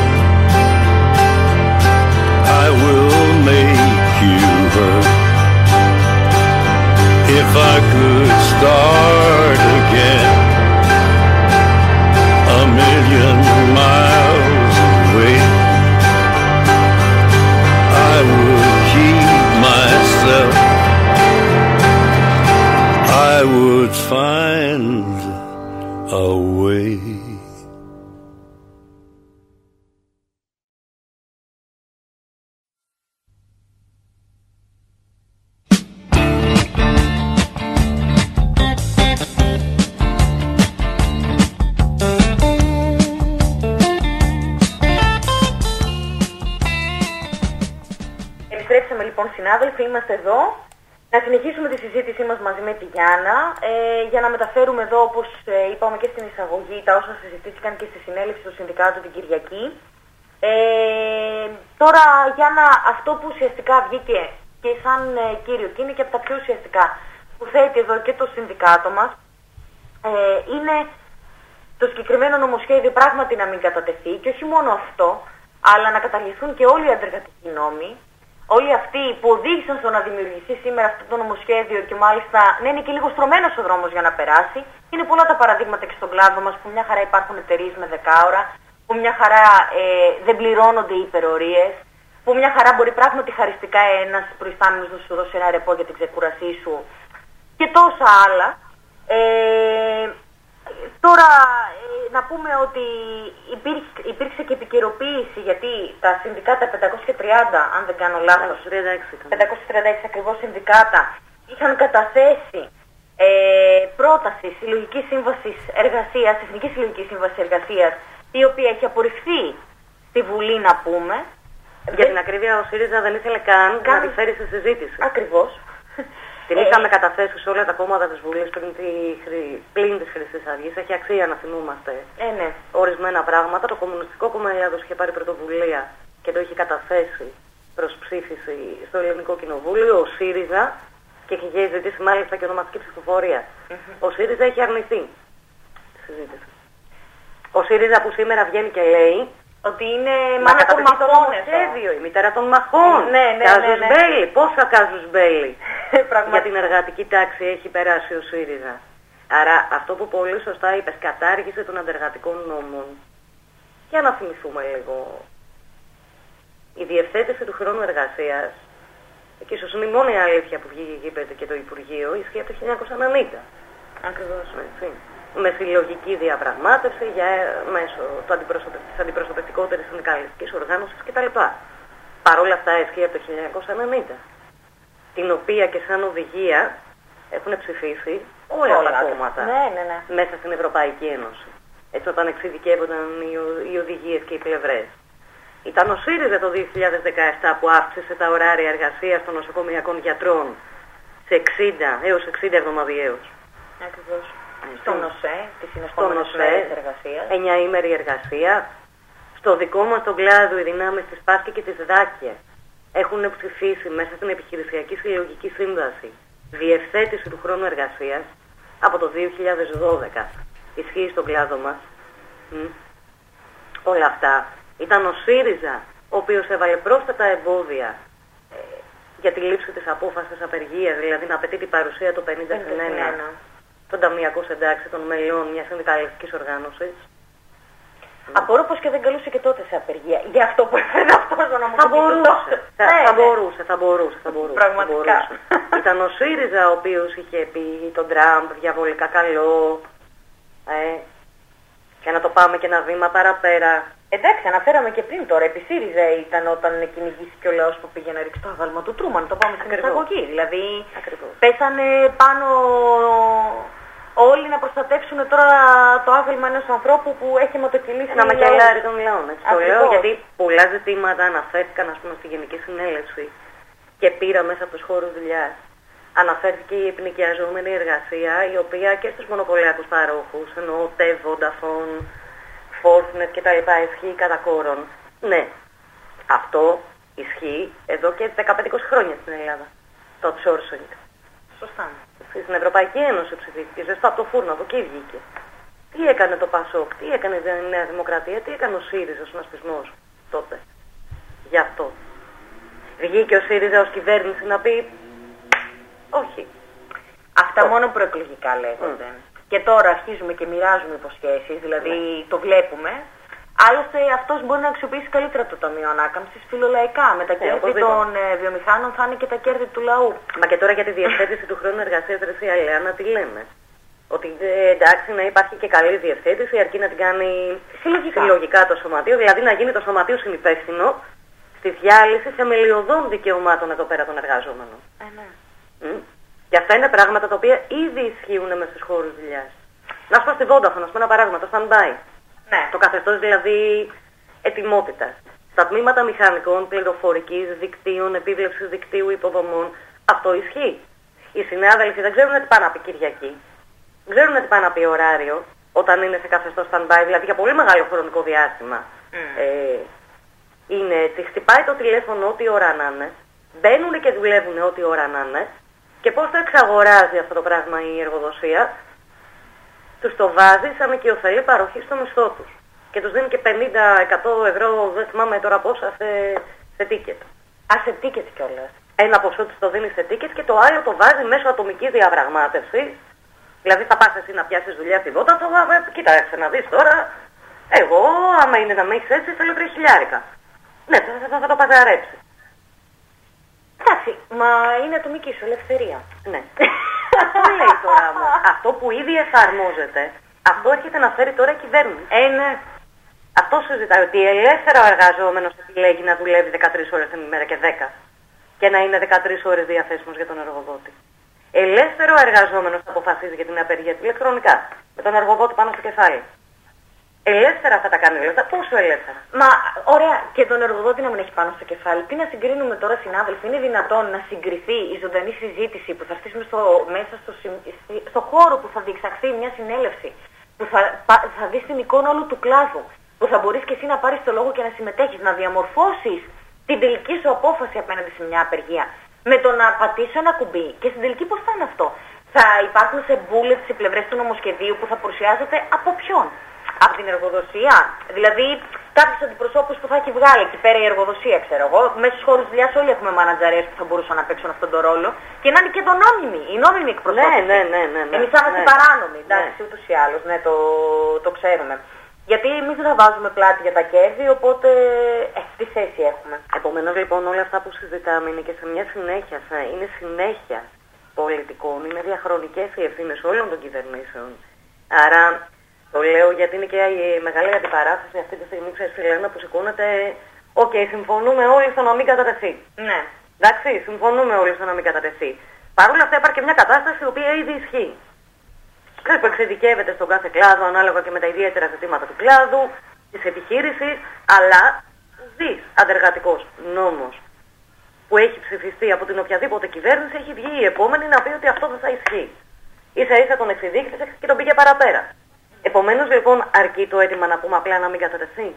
I will make you hurt. If I could start again, a million miles away, I would keep myself, I would find a way. Συνάδελφοι, είμαστε εδώ. Να συνεχίσουμε τη συζήτησή μας μαζί με τη Γιάννα ε, για να μεταφέρουμε εδώ, όπως ε, είπαμε και στην εισαγωγή, τα όσα συζητήθηκαν και στη συνέλευση του Συνδικάτου την Κυριακή. Ε, τώρα, Γιάννα, αυτό που ουσιαστικά βγήκε και σαν ε, κύριο και είναι και από τα πιο ουσιαστικά που θέτει εδώ και το Συνδικάτο μας, ε, είναι το συγκεκριμένο νομοσχέδιο πράγματι να μην κατατεθεί και όχι μόνο αυτό, αλλά να καταργηθούν και όλοι οι αντεργατικοί νόμοι. Όλοι αυτοί που οδήγησαν στο να δημιουργηθεί σήμερα αυτό το νομοσχέδιο και μάλιστα να είναι και λίγο στρωμένος ο δρόμος για να περάσει. Είναι πολλά τα παραδείγματα και στον κλάδο μας που μια χαρά υπάρχουν εταιρείες με δεκάωρα, που μια χαρά ε, δεν πληρώνονται οι υπερορίες, που μια χαρά μπορεί πράγματι χαριστικά ένας προϊστάμενος να σου δώσει ένα ρεπό για την ξεκούρασή σου και τόσα άλλα. Ε, Τώρα ε, να πούμε ότι υπήρξε, υπήρξε και επικαιροποίηση, γιατί τα συνδικάτα πεντακόσια τριάντα, αν δεν κάνω λάθος, πεντακόσια τριάντα έξι ακριβώς συνδικάτα, είχαν καταθέσει ε, πρόταση συλλογικής σύμβασης εργασίας, εθνικής συλλογικής σύμβασης εργασίας, η οποία έχει απορριφθεί στη Βουλή, να πούμε. Για την ακρίβεια, ο ΣΥΡΙΖΑ δεν ήθελε καν, καν... να τη φέρει σε συζήτηση. Ακριβώς. Την είχαμε ε... καταθέσει σε όλα τα κόμματα της Βουλής πριν, τη... πλην της Χρυσής Αυγής. Έχει αξία να θυμούμαστε ε, ναι. ορισμένα πράγματα. Το Κομμουνιστικό Κόμμα Ελλάδος είχε πάρει πρωτοβουλία και το είχε καταθέσει προς ψήφιση στο Ελληνικό Κοινοβούλιο. Ο ΣΥΡΙΖΑ, και είχε ζητήσει μάλιστα και ονομαστική ψηφοφορία. Mm-hmm. Ο ΣΥΡΙΖΑ έχει αρνηθεί τη συζήτηση. Ο ΣΥΡΙΖΑ που σήμερα βγαίνει και λέει ότι είναι μάνα των μαχών, σχέδιο, η μητέρα των μαχών. Ναι, ναι, κάζους ναι, ναι. μπέλη, πόσα κάζους μπέλη. Για την εργατική τάξη έχει περάσει ο ΣΥΡΙΖΑ. Άρα αυτό που πολύ σωστά είπες, κατάργηση των αντεργατικών νόμων. Για να θυμηθούμε λίγο. Η διευθέτηση του χρόνου εργασίας, και ίσως είναι η μόνη αλήθεια που βγήκε και το Υπουργείο, ισχύει από το χίλια εννιακόσια ενενήντα. Ακριβώς. Έτσι. Με συλλογική διαπραγμάτευση για μέσω του αντιπροσωπε... της αντιπροσωπευτικότερης συνδικαλιστικής οργάνωσης κτλ. Παρ' όλα αυτά ισχύει από το χίλια εννιακόσια ενενήντα. Την οποία και σαν οδηγία έχουν ψηφίσει όλα, όλα τα κόμματα ναι, ναι, ναι. μέσα στην Ευρωπαϊκή Ένωση. Έτσι, όταν εξειδικεύονταν οι, οι οδηγίες και οι πλευρές. Ήταν ο ΣΥΡΙΖΑ το δύο χιλιάδες δεκαεπτά που αύξησε τα ωράρια εργασίας των νοσοκομειακών γιατρών σε εξήντα έως εξήντα εβδομαδιαίους. Ακριβώς. Στο ΝΟΣΕ, τη συνεχόμενη εργασία. εννιά ημέρη εργασία. Στο δικό μας τον κλάδο, οι δυνάμεις της ΠΑΣΚΕ και της ΔΑΚΕ έχουν ψηφίσει μέσα στην επιχειρησιακή συλλογική σύμβαση διευθέτηση του χρόνου εργασίας από το δύο χιλιάδες δώδεκα. Ισχύει στον κλάδο μας. Μ. Όλα αυτά. Ήταν ο ΣΥΡΙΖΑ ο οποίος έβαλε πρόσθετα εμπόδια για τη λήψη της απόφασης απεργίας, δηλαδή να απαιτεί την παρουσία του πενήντα συν ένα των ταμιακών εντάξει των μελών μιας συνδικαλιστικής οργάνωσης. Απορώ πως και δεν καλούσε και τότε σε απεργία. Για αυτό που έφερε αυτός ο νομοθετικός. Θα μπορούσε, θα, ναι, θα ναι. μπορούσε, θα μπορούσε, θα μπορούσε. Πραγματικά. Θα μπορούσε. Ήταν ο ΣΥΡΙΖΑ ο οποίος είχε πει τον Τραμπ διαβολικά καλό. Ε, και να το πάμε και ένα βήμα παραπέρα. Εντάξει, αναφέραμε και πριν τώρα. Επί ΣΥΡΙΖΑ ήταν όταν κυνηγήθηκε ο λαός που πήγε να ρίξει το άβαλμα του Τρούμαν. Το πάμε στην εισαγωγή. Δηλαδή, Ακριβώς. πέσανε πάνω όλοι να προστατεύσουν τώρα το άβαλμα ενός ανθρώπου που έχει αιματοκυλήσει. Ένα μακελάρι των λαών. Έτσι το λέω, γιατί πολλά ζητήματα αναφέρθηκαν, ας πούμε, στη Γενική Συνέλευση και πήρα μέσα από τους χώρους δουλειάς. Αναφέρθηκε η επνοικιαζόμενη εργασία, η οποία και στους μονοπωλιακούς παρόχους, εννοώ ΤΕΒ, Vodafone, Fortnite κτλ. Ισχύει κατά κόρον. Ναι, αυτό ισχύει εδώ και δεκαπέντε είκοσι χρόνια στην Ελλάδα. Το outsourcing. Σωστά. Στην Ευρωπαϊκή Ένωση ψηφίστηκε, ζεστά από το φούρνο, από εκεί βγήκε. Τι έκανε το ΠΑΣΟΚ, τι έκανε η Νέα Δημοκρατία, τι έκανε ο ΣΥΡΙΖΑ, ο συνασπισμός τότε. Γι' αυτό. Βγήκε ο ΣΥΡΙΖΑ ως κυβέρνηση να πει όχι. Αυτά μόνο προεκλογικά λέγονται. Mm. Και τώρα αρχίζουμε και μοιράζουμε υποσχέσεις, δηλαδή mm. το βλέπουμε. Άλλωστε αυτός μπορεί να αξιοποιήσει καλύτερα το Ταμείο Ανάκαμψης φιλολαϊκά. Με τα κέρδη yeah, των ε, βιομηχάνων θα είναι και τα κέρδη του λαού. Μα και τώρα για τη διευθέτηση του χρόνου εργασίας, Ρεσί Αλεάνα, τι λέμε. Ότι ε, εντάξει να υπάρχει και καλή διευθέτηση, αρκεί να την κάνει συλλογικά, συλλογικά το σωματείο, δηλαδή να γίνει το σωματείο συνυπεύθυνο στη διάλυση θεμελιωδών δικαιωμάτων εδώ πέρα των εργαζόμενων. Ε, ναι. Mm. Και αυτά είναι πράγματα τα οποία ήδη ισχύουν μέσα στους χώρους δουλειάς. Να σου πω στη Vodafone, να σου πω ένα παράδειγμα, το stand-by. Ναι. Το καθεστώς δηλαδή ετοιμότητας. Στα τμήματα μηχανικών, πληροφορικής, δικτύων, επίβλεψης δικτύου, υποδομών, αυτό ισχύει. Οι συνάδελφοι δεν ξέρουν τι πάνε να πει Κυριακή. Δεν ξέρουν τι πάνε να πει ωράριο όταν είναι σε καθεστώς stand-by, δηλαδή για πολύ μεγάλο χρονικό διάστημα. Mm. Ε, είναι έτσι, χτυπάει το τηλέφωνο ό,τι ώρα να είναι, μπαίνουν και δουλεύουν ό,τι ώρα να είναι και πώς το εξαγοράζει αυτό το πράγμα η εργοδοσία. Τους το βάζει σαν οικειοθελή παροχή στο μισθό τους. Και τους δίνει και πενήντα με εκατό ευρώ, δεν θυμάμαι τώρα πόσα, σε, σε ticket. Α, σε ticket κιόλας. Ένα ποσό τους το δίνει σε ticket και το άλλο το βάζει μέσω ατομικής διαπραγμάτευσης. Δηλαδή θα πας εσύ να πιάσεις δουλειά στη Vodafone, κοίταξε να δεις τώρα, εγώ άμα είναι να με έχεις έτσι θέλω τρία χιλιάρικα. Ναι, θα, θα, θα το παζαρέψει. Εντάξει, μα είναι ατομική σου ελευθερία. Ναι. Αυτό λέει τώρα μου. Αυτό που ήδη εφαρμόζεται, αυτό έρχεται να φέρει τώρα η κυβέρνηση. Ε, ναι. Αυτό συζητάει, ότι ελεύθερα ο εργαζόμενος επιλέγει να δουλεύει δεκατρείς ώρες την ημέρα και δέκα και να είναι δεκατρείς ώρες διαθέσιμος για τον εργοδότη. Ελεύθερο ο εργαζόμενος θα αποφασίζει για την απεργία του ηλεκτρονικά, με τον εργοδότη πάνω στο κεφάλι. Ελεύθερα θα τα κάνει ελεύθερα. Πόσο ελεύθερα. Μα ωραία, και τον εργοδότη να μην έχει πάνω στο κεφάλι. Τι να συγκρίνουμε τώρα, συνάδελφοι, είναι δυνατόν να συγκριθεί η ζωντανή συζήτηση που θα στήσουμε στο, μέσα στο, στο χώρο που θα διεξαχθεί μια συνέλευση, που θα, θα δεις την εικόνα όλου του κλάδου, που θα μπορείς και εσύ να πάρεις το λόγο και να συμμετέχεις, να διαμορφώσεις την τελική σου απόφαση απέναντι σε μια απεργία, με το να πατήσω ένα κουμπί. Και στην τελική πώς θα είναι αυτό? Θα υπάρχουν σε bullets οι πλευρές του νομοσχεδίου που θα παρουσιάζεται από ποιον? Από την εργοδοσία. Δηλαδή κάποιους αντιπροσώπους που θα έχει βγάλει εκεί πέρα η εργοδοσία, ξέρω εγώ. Μέσα στους χώρους δουλειάς όλοι έχουμε μάνατζαρές που θα μπορούσαν να παίξουν αυτόν τον ρόλο. Και να είναι και το νόμιμη, η νόμιμη εκπροσώπηση. Ναι, ναι, ναι, ναι, ναι. Εμείς θα είμαστε ναι. παράνομοι, εντάξει, ναι. ούτως ή άλλως, ναι, το, το ξέρουμε. Γιατί εμείς δεν θα βάζουμε πλάτη για τα κέρδη, οπότε ε, τι θέση έχουμε. Επομένως λοιπόν όλα αυτά που συζητάμε είναι και σε μια συνέχεια, είναι συνέχεια πολιτικών, είναι διαχρονικές οι ευθύνες όλων των κυβερνήσεων. Άρα το λέω γιατί είναι και η μεγάλη αντιπαράθεση αυτή τη στιγμή, ξέρεις Φιλένα, που σηκώνεται «Οκ, okay, συμφωνούμε όλοι στο να μην κατατεθεί». Ναι. Εντάξει, συμφωνούμε όλοι στο να μην κατατεθεί. Παρ' όλα αυτά υπάρχει και μια κατάσταση η οποία ήδη ισχύει. Που εξειδικεύεται στον κάθε κλάδο, ανάλογα και με τα ιδιαίτερα ζητήματα του κλάδου, της επιχείρησης, αλλά δις αντεργατικός νόμος που έχει ψηφιστεί από την οποιαδήποτε κυβέρνηση, έχει βγει η επόμενη να πει ότι αυτό δεν θα ισχύει. Ίσα ίσα τον εξειδίκευσε και τον πήγε παραπέρα. Επομένως λοιπόν αρκεί το αίτημα να πούμε απλά να μην κατατεθεί.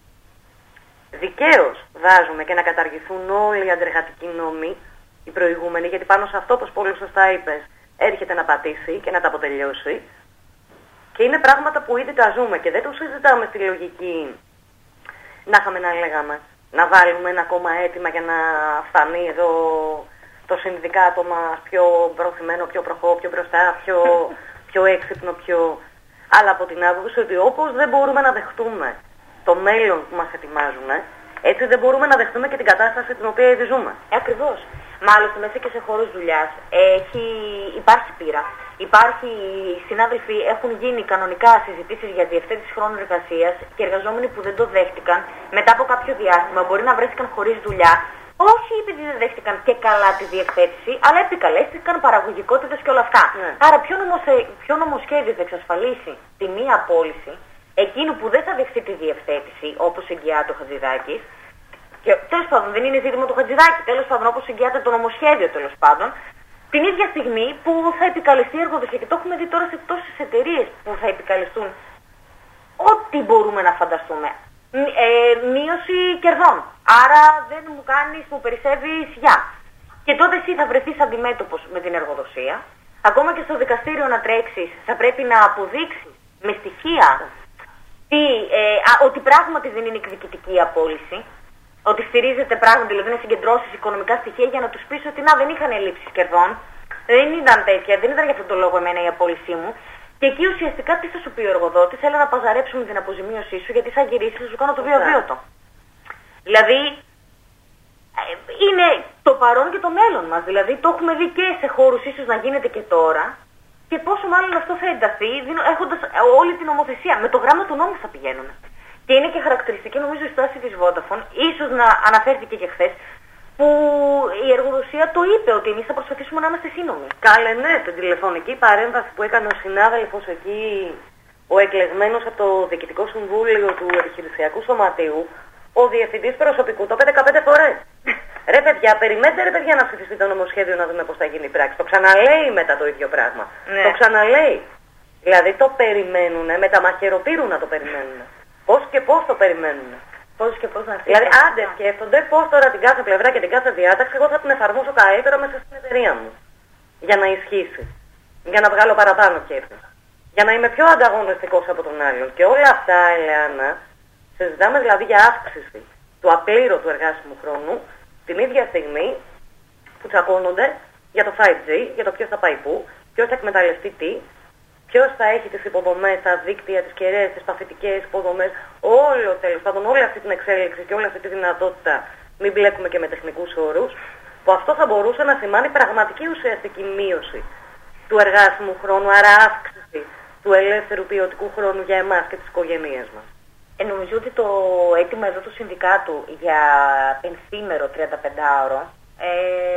Δικαίως βάζουμε και να καταργηθούν όλοι οι αντεργατικοί νόμοι, οι προηγούμενοι, γιατί πάνω σε αυτό, όπως πολύ σωστά είπες, έρχεται να πατήσει και να τα αποτελειώσει. Και είναι πράγματα που ήδη τα ζούμε και δεν το συζητάμε στη λογική να είχαμε να λέγαμε. να βάλουμε ένα ακόμα αίτημα για να φανεί εδώ το συνδικάτο μας πιο προωθημένο, πιο προχώ, πιο μπροστά, πιο, πιο έξυπνο, πιο... Αλλά από την άποψη ότι όπως δεν μπορούμε να δεχτούμε το μέλλον που μας ετοιμάζουν, έτσι δεν μπορούμε να δεχτούμε και την κατάσταση την οποία ήδη ζούμε. Ακριβώς. Μάλιστα μέσα και σε χώρους δουλειάς έχει... υπάρχει πείρα. Υπάρχει, οι συνάδελφοι έχουν γίνει κανονικά συζητήσεις για διευθέτηση χρόνου εργασίας και εργαζόμενοι που δεν το δέχτηκαν μετά από κάποιο διάστημα μπορεί να βρέθηκαν χωρίς δουλειά. Όχι επειδή δεν δέχτηκαν και καλά τη διευθέτηση, αλλά επικαλέστηκαν παραγωγικότητες και όλα αυτά. Ναι. Άρα, ποιο, νομοθε... ποιο νομοσχέδιο θα εξασφαλίσει τη μία απόλυση εκείνου που δεν θα δεχτεί τη διευθέτηση, όπως εγγυάται ο Χατζηδάκης. Και τέλος πάντων, δεν είναι ζήτημα του Χατζηδάκη, τέλος πάντων, όπως εγγυάται το νομοσχέδιο, τέλος πάντων. Την ίδια στιγμή που θα επικαλεστεί η εργοδοσία, και το έχουμε δει τώρα σε τόσες εταιρείες που θα επικαλεστούν ό,τι μπορούμε να φανταστούμε. Ε, μείωση κερδών. Άρα δεν μου κάνεις, μου περισσεύεις, γεια. Και τότε εσύ θα βρεθείς αντιμέτωπος με την εργοδοσία. Ακόμα και στο δικαστήριο να τρέξεις, θα πρέπει να αποδείξεις με στοιχεία τι, ε, α, ότι πράγματι δεν είναι εκδικητική η απόλυση. Ότι στηρίζεται πράγματι, δηλαδή να συγκεντρώσεις οικονομικά στοιχεία για να τους πεις ότι να δεν είχαν ελλείψεις κερδών. Δεν ήταν τέτοια, δεν ήταν για αυτόν τον λόγο εμένα η απόλυσή μου. Και εκεί ουσιαστικά τι θα σου πει ο εργοδότης, έλα να παζαρέψουμε την αποζημίωσή σου γιατί θα γυρίσεις, θα σου κάνω το βίο αβίωτο. Δηλαδή, είναι το παρόν και το μέλλον μας. Δηλαδή, το έχουμε δει και σε χώρους ίσως να γίνεται και τώρα. Και πόσο μάλλον αυτό θα ενταθεί, έχοντας όλη την νομοθεσία. Με το γράμμα του νόμου θα πηγαίνουν. Και είναι και χαρακτηριστική, νομίζω, η στάση της Vodafone, ίσως να αναφέρθηκε και χθες, που η εργοδοσία το είπε ότι εμείς θα προσπαθήσουμε να είμαστε σύνομοι. Κάλε, ναι, την τηλεφωνική παρέμβαση που έκανε ο συνάδελφος εκεί, ο εκλεγμένος από το Διοικητικό Συμβούλιο του Επιχειρησιακού Σωματείου, ο Διευθυντής Προσωπικού, το είπε δεκαπέντε φορές. Ρε παιδιά, περιμένετε ρε παιδιά να ψηφιστεί το νομοσχέδιο να δούμε πώς θα γίνει η πράξη. Το ξαναλέει μετά το ίδιο πράγμα. Ναι. Το ξαναλέει. Δηλαδή το περιμένουν, με τα μαχαιροπύρου να το περιμένουν. Πώς και πώς το περιμένουν. Πώς και πώς να φύγει. Δηλαδή, άντε σκέφτονται πώς τώρα την κάθε πλευρά και την κάθε διάταξη εγώ θα την εφαρμόσω καλύτερα μέσα στην εταιρεία μου. Για να ισχύσει. Για να βγάλω παραπάνω κέρδος. Για να είμαι πιο ανταγωνιστικός από τον άλλον. Και όλα αυτά, Ελεάνα, συζητάμε δηλαδή για αύξηση του απλήρωτου εργάσιμου χρόνου την ίδια στιγμή που τσακώνονται για το φάιβ τζι, για το ποιος θα πάει πού, ποιος θα εκμεταλλευτεί τι. Ποιος θα έχει τις υποδομές, τα δίκτυα, τις κεραίες, τις παθητικές υποδομές, όλο τέλος πάντων, όλη αυτή την εξέλιξη και όλη αυτή τη δυνατότητα, μην μπλέκουμε και με τεχνικούς όρους, που αυτό θα μπορούσε να σημάνει πραγματική ουσιαστική μείωση του εργάσιμου χρόνου, άρα αύξηση του ελεύθερου ποιοτικού χρόνου για εμάς και τις οικογένειές μας. Ε, νομίζω ότι το αίτημα εδώ του συνδικάτου για πενθήμερο τριανταπεντάωρο ε,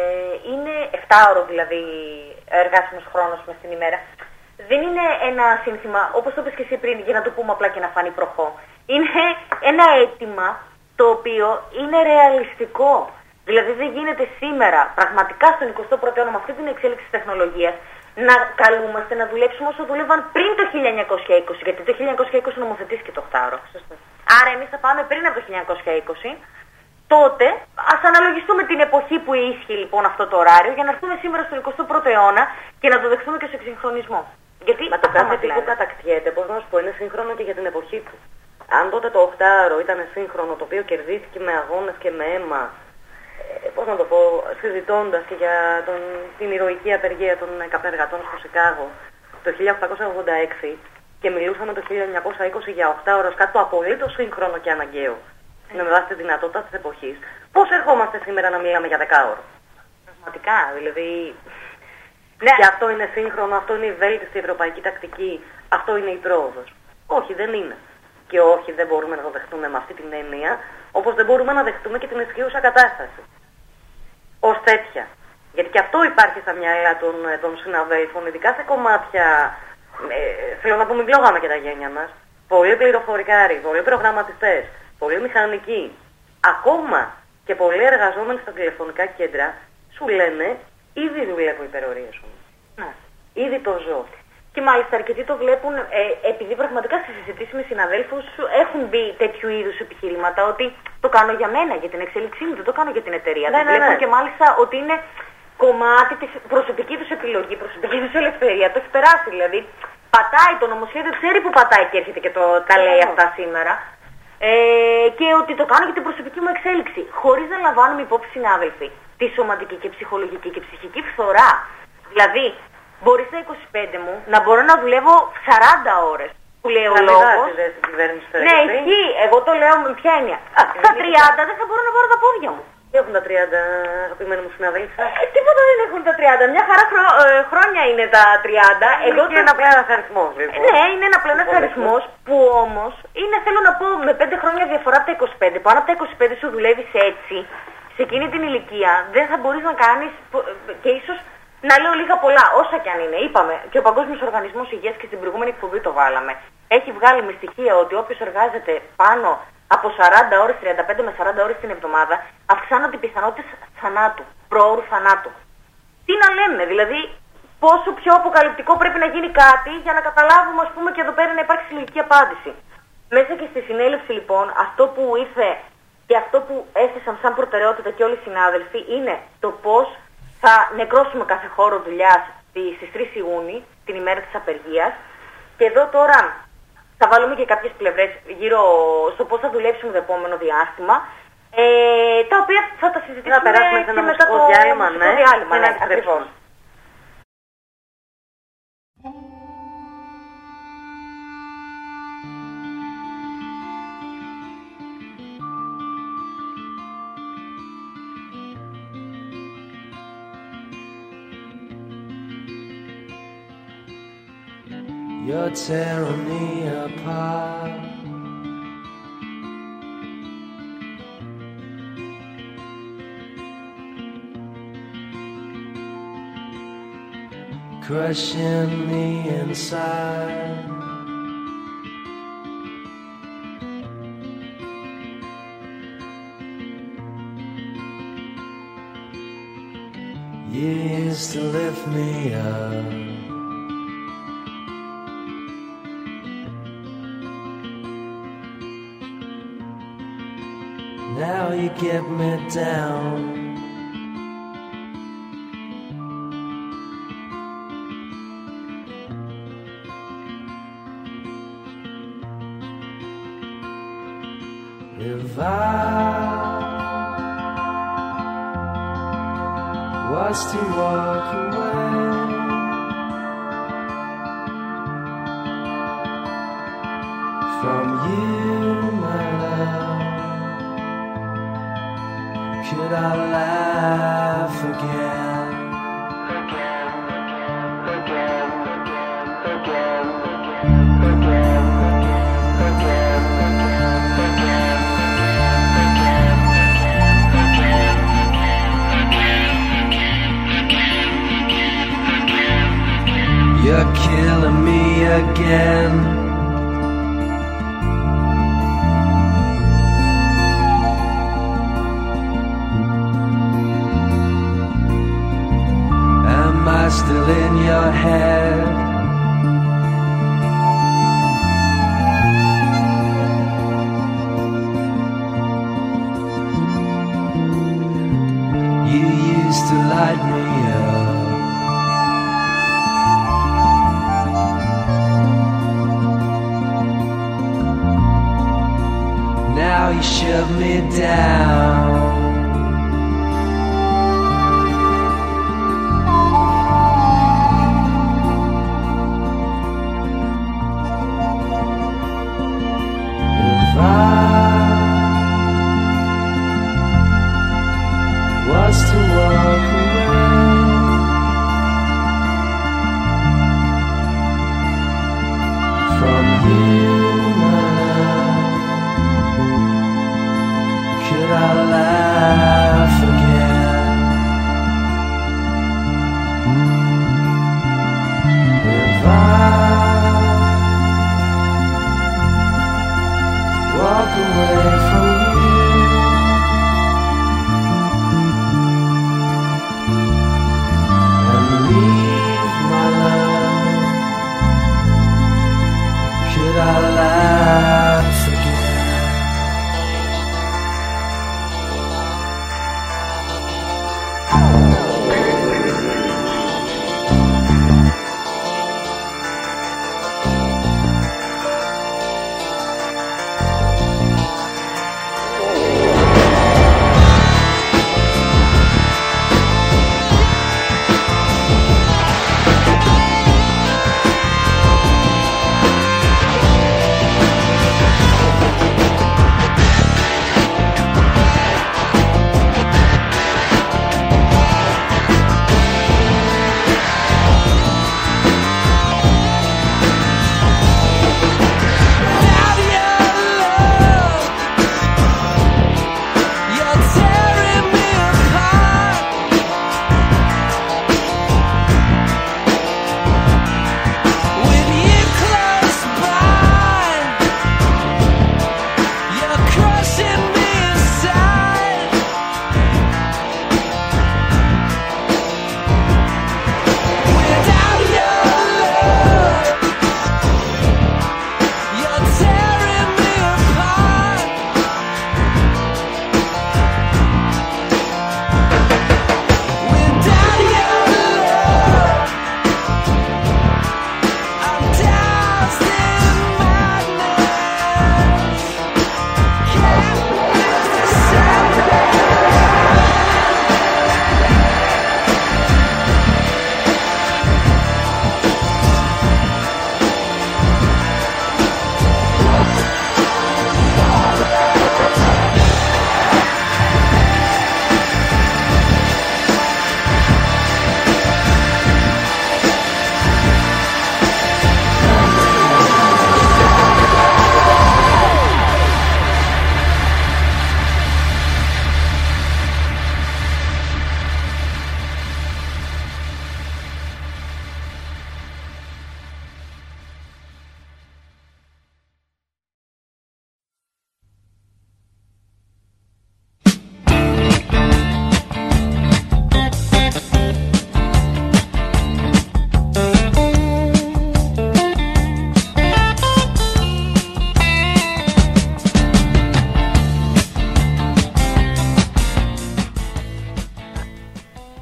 είναι επτάωρο δηλαδή εργάσιμος χρόνος μες την ημέρα. Δεν είναι ένα σύνθημα, όπως το είπες και εσύ πριν, για να το πούμε απλά και να φανεί προχώ. Είναι ένα αίτημα το οποίο είναι ρεαλιστικό. Δηλαδή δεν γίνεται σήμερα, πραγματικά στον εικοστό πρώτο αιώνα, με αυτή την εξέλιξη της τεχνολογίας, να καλούμαστε να δουλέψουμε όσο δούλευαν πριν το χίλια εννιακόσια είκοσι. Γιατί το χίλια εννιακόσια είκοσι νομοθετήθηκε το οχτάωρο. Άρα εμείς θα πάμε πριν από το χίλια εννιακόσια είκοσι. Τότε ας αναλογιστούμε την εποχή που ίσχυε λοιπόν αυτό το ωράριο για να έρθουμε σήμερα στον εικοστό πρώτο αιώνα και να το δεχτούμε και σε εξυγχρονισμό. Γιατί μα το κάθε τι που κατακτιέται, πώς να σου πω, είναι σύγχρονο και για την εποχή του. Αν τότε το οχτάωρο ήταν σύγχρονο, το οποίο κερδίθηκε με αγώνες και με αίμα, ε, πώς να το πω, συζητώντας και για τον, την ηρωική απεργία των καπνεργατών στο Σικάγο το χίλια οκτακόσια ογδόντα έξι και μιλούσαμε το χίλια εννιακόσια είκοσι για οχτάωρο, κάτι το απολύτως σύγχρονο και αναγκαίο. Mm. Με βάση τη δυνατότητα της εποχής. Πώς ερχόμαστε σήμερα να μιλάμε για δεκάωρο? Πραγματικά, δηλαδή. Ναι. Και αυτό είναι σύγχρονο, αυτό είναι η βέλτιστη ευρωπαϊκή τακτική, αυτό είναι η πρόοδος. Όχι, δεν είναι. Και όχι, δεν μπορούμε να το δεχτούμε με αυτή την έννοια, όπως δεν μπορούμε να δεχτούμε και την ισχύουσα κατάσταση. Ως τέτοια. Γιατί και αυτό υπάρχει στα μυαλά των, των συναδέλφων, ειδικά σε κομμάτια, ε, θέλω να πω μην πλόγαμε και τα γένια μας, πολλοί πληροφορικάροι, πολλοί προγραμματιστές, πολλοί μηχανικοί, ακόμα και πολλοί εργαζόμενοι στα τηλεφωνικά κέντρα, σου λένε ήδη δουλεύω υπερορίες μου. Ναι. Ήδη το ζω. Και μάλιστα αρκετοί το βλέπουν, ε, επειδή πραγματικά στις συζητήσεις με συναδέλφους έχουν μπει τέτοιου είδους επιχειρήματα, ότι το κάνω για μένα, για την εξέλιξή μου, δεν το κάνω για την εταιρεία. Ναι, το ναι, βλέπουν ναι. Και μάλιστα ότι είναι κομμάτι της προσωπική τους επιλογή, προσωπική τους ελευθερία. Το έχει περάσει δηλαδή. Πατάει το νομοσχέδιο, ξέρει που πατάει και έρχεται και το, τα λέει αυτά σήμερα. Ε, και ότι το κάνω για την προσωπική μου εξέλιξη. Χωρίς να λαμβάνουμε υπόψη, συνάδελφοι, τη σωματική και ψυχολογική και ψυχική φθορά. Δηλαδή, μπορεί στα είκοσι πέντε μου να μπορώ να δουλεύω σαράντα ώρες. Που λέει ο λόγος. Ναι, ισχύει. Εγώ το λέω με ποια έννοια. Στα τριάντα δεν θα μπορώ να πάρω τα πόδια μου. Τι έχουν τα τριάντα, αγαπημένοι μου συναδέλφοι? Ε, τίποτα δεν έχουν τα τριάντα. Μια χαρά χρο, ε, χρόνια είναι τα τριάντα. Εγώ είναι ένα πλέον αριθμό, λοιπόν. Ναι, είναι ένα πλέον αριθμό που όμως είναι, θέλω να πω, με πέντε χρόνια διαφορά από τα είκοσι πέντε. Πάνω από τα είκοσι πέντε σου δουλεύεις έτσι. Σε εκείνη την ηλικία δεν θα μπορείς να κάνεις και ίσως να λέω λίγα πολλά, όσα κι αν είναι. Είπαμε και ο Παγκόσμιος Οργανισμός Υγείας και στην προηγούμενη εκπομπή το βάλαμε. Έχει βγάλει με στοιχεία ότι όποιος εργάζεται πάνω από σαράντα ώρες, τριάντα πέντε με σαράντα ώρες την εβδομάδα, αυξάνονται οι πιθανότητες θανάτου, προώρου θανάτου. Τι να λέμε, δηλαδή, πόσο πιο αποκαλυπτικό πρέπει να γίνει κάτι για να καταλάβουμε, ας πούμε, και εδώ πέρα να υπάρξει συλλογική απάντηση. Μέσα και στη συνέλευση, λοιπόν, αυτό που ήρθε και αυτό που έθεσαν σαν προτεραιότητα και όλοι οι συνάδελφοι είναι το πώς θα νεκρώσουμε κάθε χώρο δουλειάς στις τρεις Ιούνιου, την ημέρα της απεργίας. Και εδώ τώρα θα βάλουμε και κάποιες πλευρές γύρω στο πώς θα δουλέψουμε το επόμενο διάστημα, ε, τα οποία θα τα συζητήσουμε να περάσουμε σε ένα μετά το διάλειμμα, ναι, διάλειμμα, ναι, ναι, ακριβώς. You're tearing me apart. Crushing me inside. You used to lift me up. Now you get me down. If I was to walk away from you, my love, could I laugh again? Again, again, again, again, again, again, again, again, again, again. You're killing me again. Am I still in your head? You used to light me up. Now you shut me down. If I was to walk away from you, my love, could I laugh again? If I walk away from you,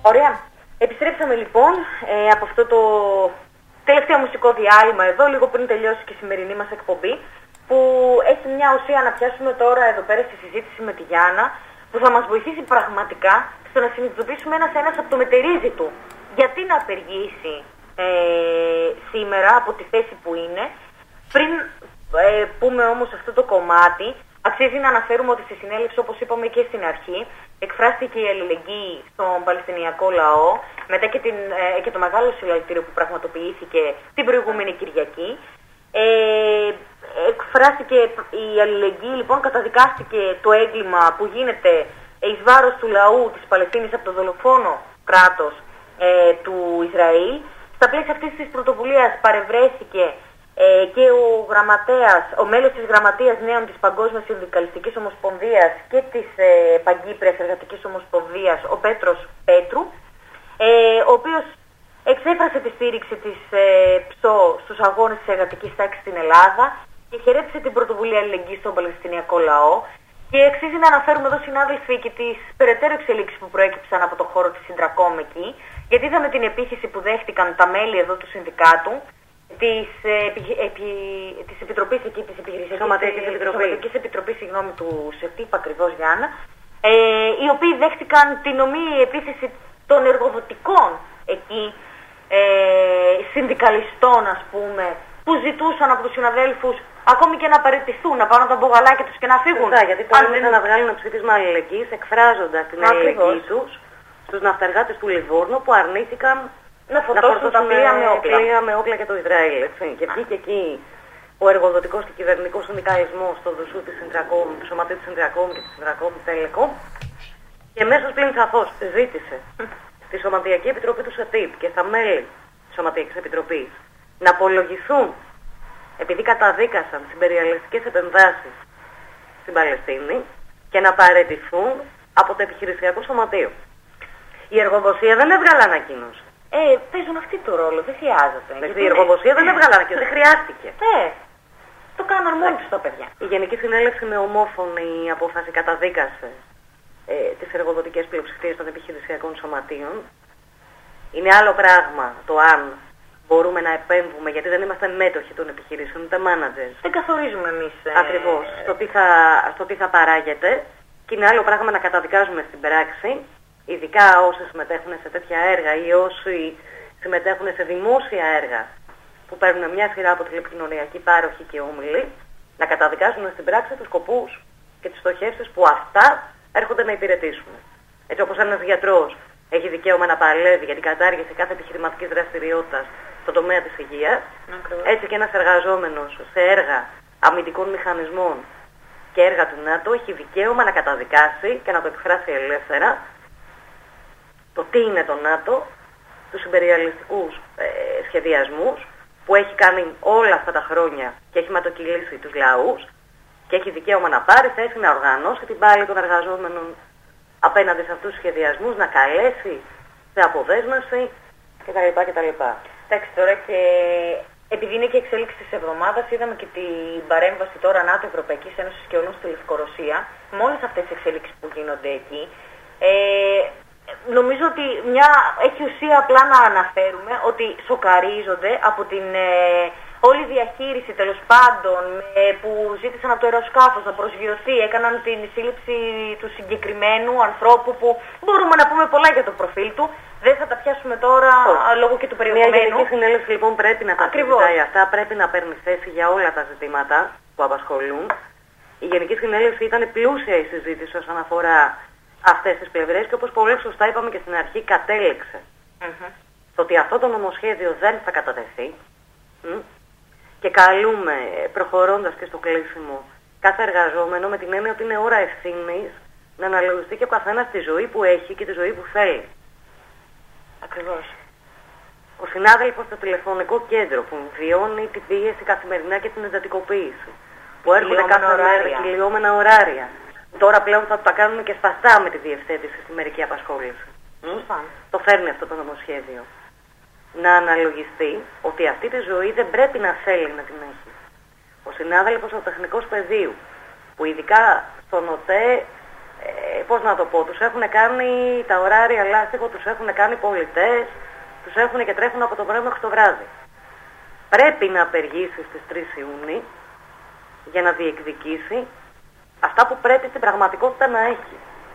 Ωραία. Επιστρέψαμε λοιπόν ε, από αυτό το τελευταίο μουσικό διάλειμμα εδώ, λίγο πριν τελειώσει και η σημερινή μας εκπομπή, που έχει μια ουσία να πιάσουμε τώρα εδώ πέρα στη συζήτηση με τη Γιάννα, που θα μας βοηθήσει πραγματικά στο να συνειδητοποιήσουμε ένας ένας από το μετερίζει του. Γιατί να απεργήσει ε, σήμερα από τη θέση που είναι. Πριν ε, πούμε όμως αυτό το κομμάτι, αξίζει να αναφέρουμε ότι στη συνέλευση, όπως είπαμε και στην αρχή, εκφράστηκε η αλληλεγγύη στον Παλαιστινιακό λαό, μετά και, την, ε, και το μεγάλο συλλαλητήριο που πραγματοποιήθηκε την προηγούμενη Κυριακή. Ε, εκφράστηκε η αλληλεγγύη, λοιπόν, καταδικάστηκε το έγκλημα που γίνεται εις βάρος του λαού της Παλαιστίνης από το δολοφόνο κράτος ε, του Ισραήλ. Στα πλαίσια αυτής της πρωτοβουλίας παρευρέθηκε ε, και ο γραμματέας, ο μέλος της Γραμματείας Νέων της Παγκόσμιας Συνδικαλιστικής Ομοσπονδίας και της ε, Παγκύπριας Εργατικής Ομοσπονδίας, ο Πέτρος Πέτρου, ε, ο οποίος εξέφρασε τη στήριξη της ε, ΠΣΟ στους αγώνες της εργατικής τάξης στην Ελλάδα και χαιρέτησε την πρωτοβουλία αλληλεγγύης στον Παλαιστινιακό λαό. Και αξίζει να αναφέρουμε εδώ, συνάδελφοι, και τις περαιτέρω εξελίξεις που προέκυψαν από το χώρο της Συντρακόμ εκεί, γιατί είδαμε την επίθεση που δέχτηκαν τα μέλη εδώ του Συνδικάτου, της, ε, επι, επι, της Επιτροπής εκεί, της Επιχειρησιακής Σωματειακής Επιτροπής, Επιτροπής, συγγνώμη, του ΣΕΤΙΠ ακριβώς, Γιάννα, ε, οι οποίοι δέχτηκαν την νομή επίθεση των εργοδοτικών εκεί, ε, συνδικαλιστών, ας πούμε, που ζητούσαν από τους συναδέλφους ακόμη και να παραιτηθούν, να πάρουν τα μπογαλάκια τους και να φύγουν. Σωστά, γιατί τώρα να βγάλουν ένα ψήφισμα αλληλεγγύης εκφράζοντας την αλληλεγγύη τους στους ναυτεργάτες του Λιβόρνου που αρνήθηκαν να φορτώσουν τα πλοία με όπλα. πλοία με όπλα για το Ισραήλ. Έτσι. Και βγήκε εκεί ο εργοδοτικός και κυβερνητικός συνδικαλισμός στο δουσού της Συντρακόμ, του Σωματείου της Συντρακόμ και της Συντρακόμ Telecom, και μέσως πλην σαφώς ζήτησε στη Σωματειακή Επιτροπή του ΣΕΤΙΠ και στα μέλη της Σωματειακής Επιτροπής να απολογηθούν επειδή καταδίκασαν τις υπεριαλιστικές επεμβάσεις στην Παλαιστίνη και να παραιτηθούν από το επιχειρησιακό σωματείο. Η εργοδοσία δεν έβγαλε ανακοίνωση. Ε, παίζουν αυτή το ρόλο, δεν χρειάζεται. Γιατί η εργοδοσία δεν έβγαλε ανακοίνωση, δεν χρειάστηκε. Ε, το κάναν μόνοι τους τα παιδιά. Η Γενική Συνέλευση με ομόφωνη απόφαση καταδίκασε ε, τις εργοδοτικές πλειοψηφίες των επιχειρησιακών σωματείων. Είναι άλλο πράγμα το αν μπορούμε να επέμβουμε, γιατί δεν είμαστε μέτοχοι των επιχειρήσεων, ούτε managers. Δεν καθορίζουμε εμείς. Ε... Ακριβώς. Στο τι, θα, στο τι θα παράγεται. Και είναι άλλο πράγμα να καταδικάζουμε στην πράξη, ειδικά όσοι συμμετέχουν σε τέτοια έργα ή όσοι συμμετέχουν σε δημόσια έργα που παίρνουν μια σειρά από τηλεπικοινωνιακοί πάροχοι και όμιλοι, να καταδικάζουν στην πράξη τους σκοπούς και τις στοχεύσεις που αυτά έρχονται να υπηρετήσουν. Έτσι, όπως ένας γιατρός έχει δικαίωμα να παλεύει για την κατάργηση κάθε επιχειρηματικής δραστηριότητας στον τομέα της υγείας, έτσι και ένας εργαζόμενος σε έργα αμυντικών μηχανισμών και έργα του ΝΑΤΟ έχει δικαίωμα να καταδικάσει και να το εκφράσει ελεύθερα το τι είναι το ΝΑΤΟ, τους υπεριαλιστικούς ε, σχεδιασμούς που έχει κάνει όλα αυτά τα χρόνια και έχει ματοκυλήσει τους λαούς και έχει δικαίωμα να πάρει θέση, να οργανώσει την πάλη των εργαζόμενων απέναντι σε αυτούς τους σχεδιασμούς, να καλέσει σε αποδέσμευση κτλ. κτλ. Εντάξει, τώρα και επειδή είναι και εξέλιξη της εβδομάδας, είδαμε και την παρέμβαση τώρα ΝΑΤΟ, Ευρωπαϊκής Ένωσης και όλων στη Λευκορωσία, με όλες αυτές τις εξέλιξεις που γίνονται εκεί. Ε, νομίζω ότι μια, έχει ουσία απλά να αναφέρουμε ότι σοκαρίζονται από την ε, όλη διαχείριση, τέλος πάντων, ε, που ζήτησαν από το αεροσκάφος να προσγειωθεί, έκαναν την σύλληψη του συγκεκριμένου ανθρώπου που μπορούμε να πούμε πολλά για το προφίλ του. Δεν θα τα πιάσουμε τώρα oh. λόγω και του περιεχομένου. Μια Γενική Συνέλευση λοιπόν πρέπει να τα συζητάει αυτά, πρέπει να παίρνει θέση για όλα τα ζητήματα που απασχολούν. Η Γενική Συνέλευση ήταν πλούσια η συζήτηση όσον αφορά αυτές τις πλευρές και όπως πολύ σωστά είπαμε και στην αρχή, κατέληξε mm-hmm. στο ότι αυτό το νομοσχέδιο δεν θα κατατεθεί μ, και καλούμε, προχωρώντας και στο κλείσιμο, κάθε εργαζόμενο με την έννοια ότι είναι ώρα ευθύνης να αναλογιστεί και ο καθένας τη ζωή που έχει και τη ζωή που θέλει. Ακριβώς. Ο συνάδελφος στο τηλεφωνικό κέντρο που βιώνει την πίεση καθημερινά και την εντατικοποίηση, που έρχονται κάθε μέρα κυλιόμενα ωράρια. Τώρα πλέον θα τα κάνουμε και σπαστά με τη διευθέτηση στη μερική απασχόληση. Mm? Το φέρνει αυτό το νομοσχέδιο. Να αναλογιστεί ότι αυτή τη ζωή δεν πρέπει να θέλει να την έχει. Ο συνάδελφος ο τεχνικός πεδίου, που ειδικά στον ΟΤΕ ε, πώς να το πω, τους έχουν κάνει τα ωράρια λάστιχο, τους έχουν κάνει πολιτές, τους έχουν και τρέχουν από το πρωί μέχρι το βράδυ. Πρέπει να απεργήσει στις τρεις Ιουνίου για να διεκδικήσει αυτά που πρέπει στην πραγματικότητα να έχει.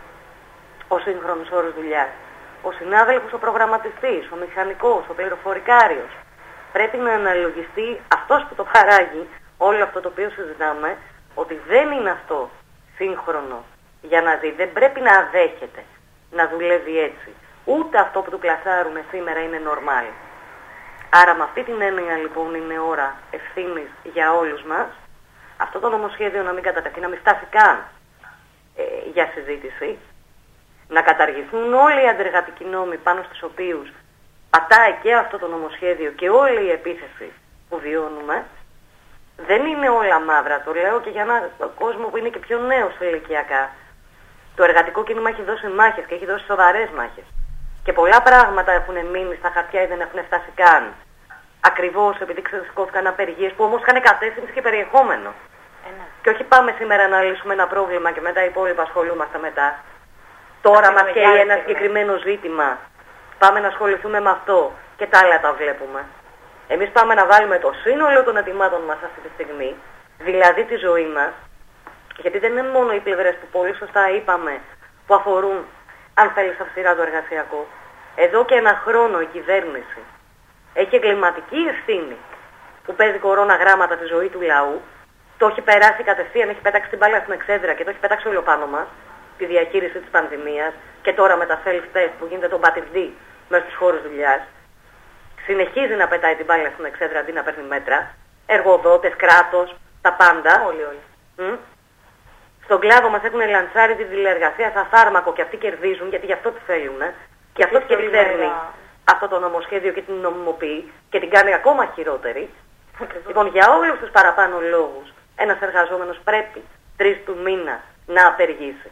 Ο σύγχρονος όρος δουλειάς, ο συνάδελφος, ο προγραμματιστής, ο μηχανικός, ο πληροφορικάριος. Πρέπει να αναλογιστεί αυτός που το παράγει, όλο αυτό το οποίο συζητάμε, ότι δεν είναι αυτό σύγχρονο για να δει. Δεν πρέπει να αδέχεται να δουλεύει έτσι. Ούτε αυτό που του κλασάρουν σήμερα είναι normal. Άρα με αυτή την έννοια λοιπόν είναι ώρα ευθύνης για όλους μας. Αυτό το νομοσχέδιο να μην κατατεθεί, να μην φτάσει καν ε, για συζήτηση. Να καταργηθούν όλοι οι αντεργατικοί νόμοι πάνω στους οποίους πατάει και αυτό το νομοσχέδιο και όλη η επίθεση που βιώνουμε. Δεν είναι όλα μαύρα, το λέω και για έναν κόσμο που είναι και πιο νέος ηλικιακά. Το εργατικό κίνημα έχει δώσει μάχες και έχει δώσει σοβαρές μάχες. Και πολλά πράγματα έχουν μείνει στα χαρτιά ή δεν έχουν φτάσει καν. Ακριβώς επειδή ξεσηκώθηκαν απεργίες που όμως είχαν κατεύθυνση και περιεχόμενο. Ένα. Και όχι πάμε σήμερα να λύσουμε ένα πρόβλημα και μετά οι υπόλοιπα ασχολούμαστε μετά. Τώρα μας καίει ένα συγκεκριμένο ζήτημα. Πάμε να ασχοληθούμε με αυτό και τα άλλα τα βλέπουμε. Εμείς πάμε να βάλουμε το σύνολο των ετοιμάτων μας αυτή τη στιγμή, δηλαδή τη ζωή μας, γιατί δεν είναι μόνο οι πλευρές που πολύ σωστά είπαμε που αφορούν, αν θέλεις, αυστηρά το εργασιακό. Εδώ και ένα χρόνο η κυβέρνηση έχει εγκληματική ευθύνη που παίζει κορώνα γράμματα τη ζωή του λαού, το έχει περάσει κατευθείαν, έχει πετάξει την μπάλα στην εξέδρα και το έχει πετάξει όλο πάνω μας, τη διαχείριση της πανδημίας και τώρα με τα self-test που γίνεται τον πατηδί μέσα στους χώρους δουλειάς. Συνεχίζει να πετάει την μπάλα στην εξέδρα αντί να παίρνει μέτρα. Εργοδότες, κράτος, τα πάντα. Όλοι, όλοι. Mm. Στον κλάδο μας έχουν λαντσάρει τη τηλεεργασία σαν φάρμακο και αυτοί κερδίζουν γιατί γι' αυτό τη θέλουν. Και αυτό και τη φέρνει αυτό το νομοσχέδιο και την νομιμοποιεί και την κάνει ακόμα χειρότερη. Λοιπόν, για όλους τους παραπάνω λόγους, ένας εργαζόμενος πρέπει τρεις του μήνα να απεργήσει.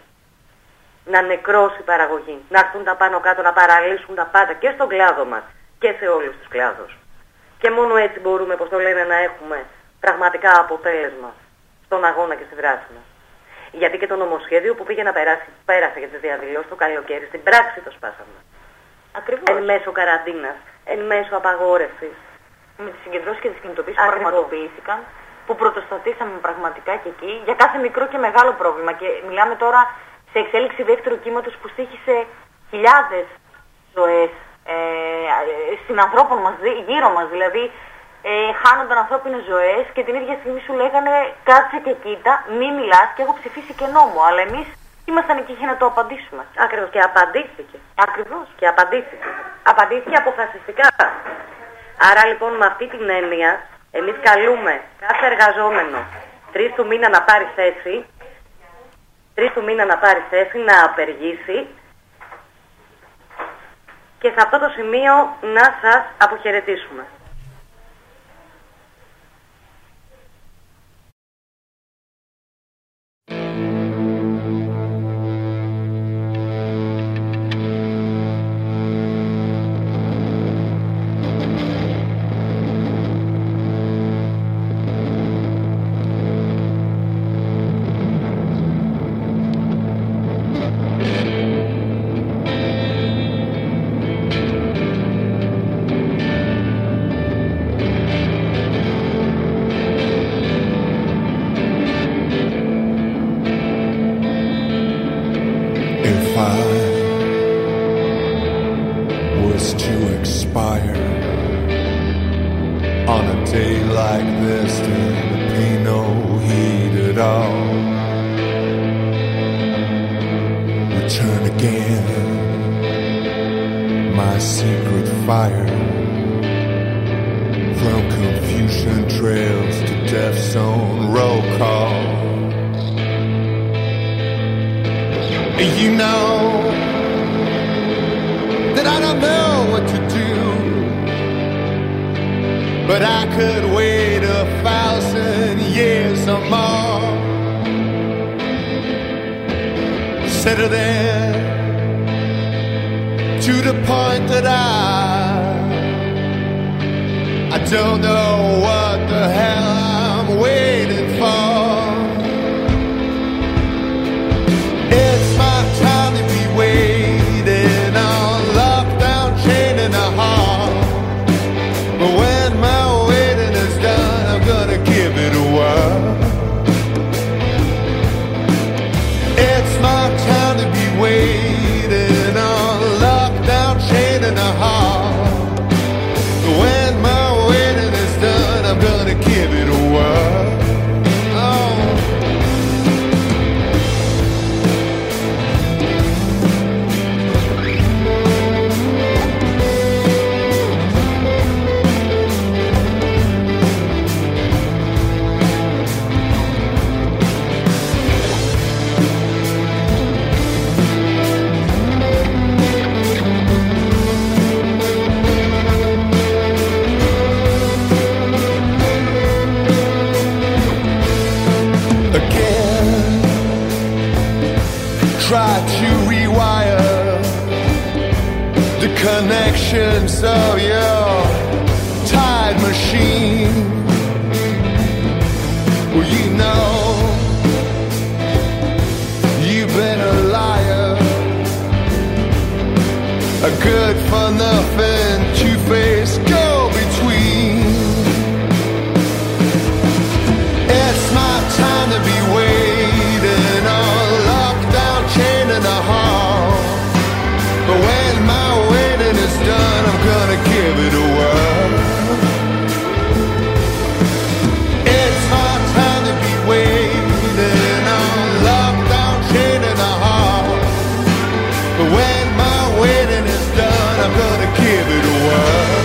Να νεκρώσει η παραγωγή. Να έρθουν τα πάνω κάτω, να παραλύσουν τα πάντα και στον κλάδο μας και σε όλους τους κλάδους. Και μόνο έτσι μπορούμε, όπως το λένε, να έχουμε πραγματικά αποτέλεσμα στον αγώνα και στη δράση μας. Γιατί και το νομοσχέδιο που πήγε να περάσει, πέρασε για τις διαδηλώσεις το καλοκαίρι, στην πράξη το σπάσαμε. Ακριβώς. Εν μέσω καραντίνας, εν μέσω απαγόρευσης. Με τις συγκεντρώσεις και τις κινητοποίησεις που πραγματοποιήθηκαν, που πρωτοστατήσαμε πραγματικά και εκεί, για κάθε μικρό και μεγάλο πρόβλημα. Και μιλάμε τώρα σε εξέλιξη δεύτερου κύματος που στοίχησε χιλιάδες ζωές ε, συνανθρώπων μας, γύρω μας. Δηλαδή, ε, χάνονταν ανθρώπινες ζωές και την ίδια στιγμή σου λέγανε κάτσε και κοίτα, μη μιλάς και έχω ψηφίσει και νόμο. Αλλά εμείς ήμασταν εκεί για να το απαντήσουμε. Ακριβώς, και απαντήθηκε. Ακριβώς. Και απαντήθηκε. Απαντήθηκε αποφασιστικά. Άρα λοιπόν με αυτή την έννοια, εμείς καλούμε κάθε εργαζόμενο τρεις του μήνα να πάρει θέση, τρεις του μήνα να πάρει θέση, να απεργήσει και σε αυτό το σημείο να σας αποχαιρετήσουμε. It's my connections of your tide machine. Well, you know, you've been a liar, a good for nothing, two-faced go-between. It's my time to be waiting on lockdown, chained in the hall. But when my waiting is done, I'm gonna give it a whirl. It's my time to be waiting on lockdown, chained in the hall. But when my waiting is done, I'm gonna give it a whirl.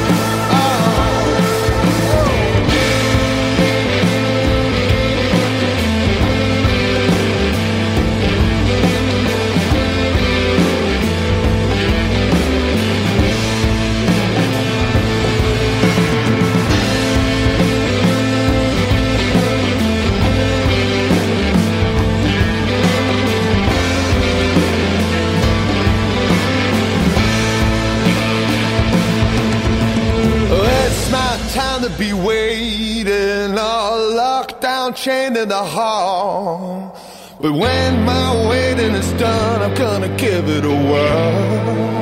Time to be waiting, all locked down, chained in the hall. But when my waiting is done, I'm gonna give it a whirl.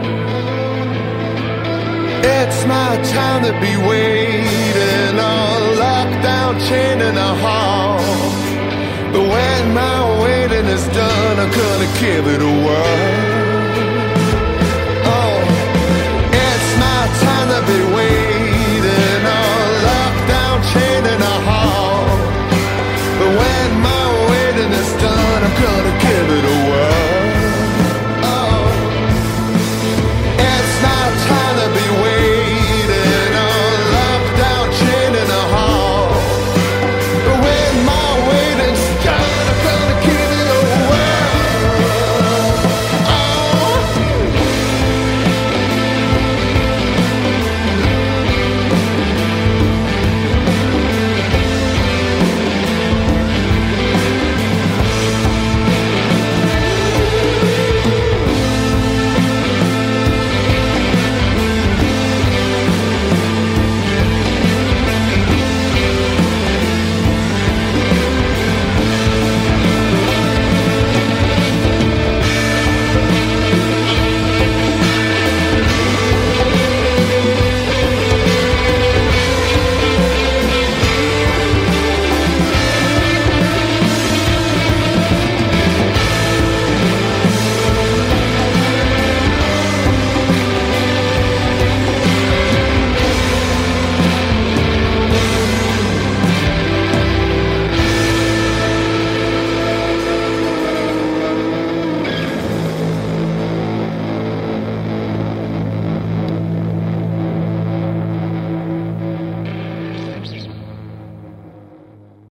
It's my time to be waiting, all locked down, chained in the hall. But when my waiting is done, I'm gonna give it a whirl.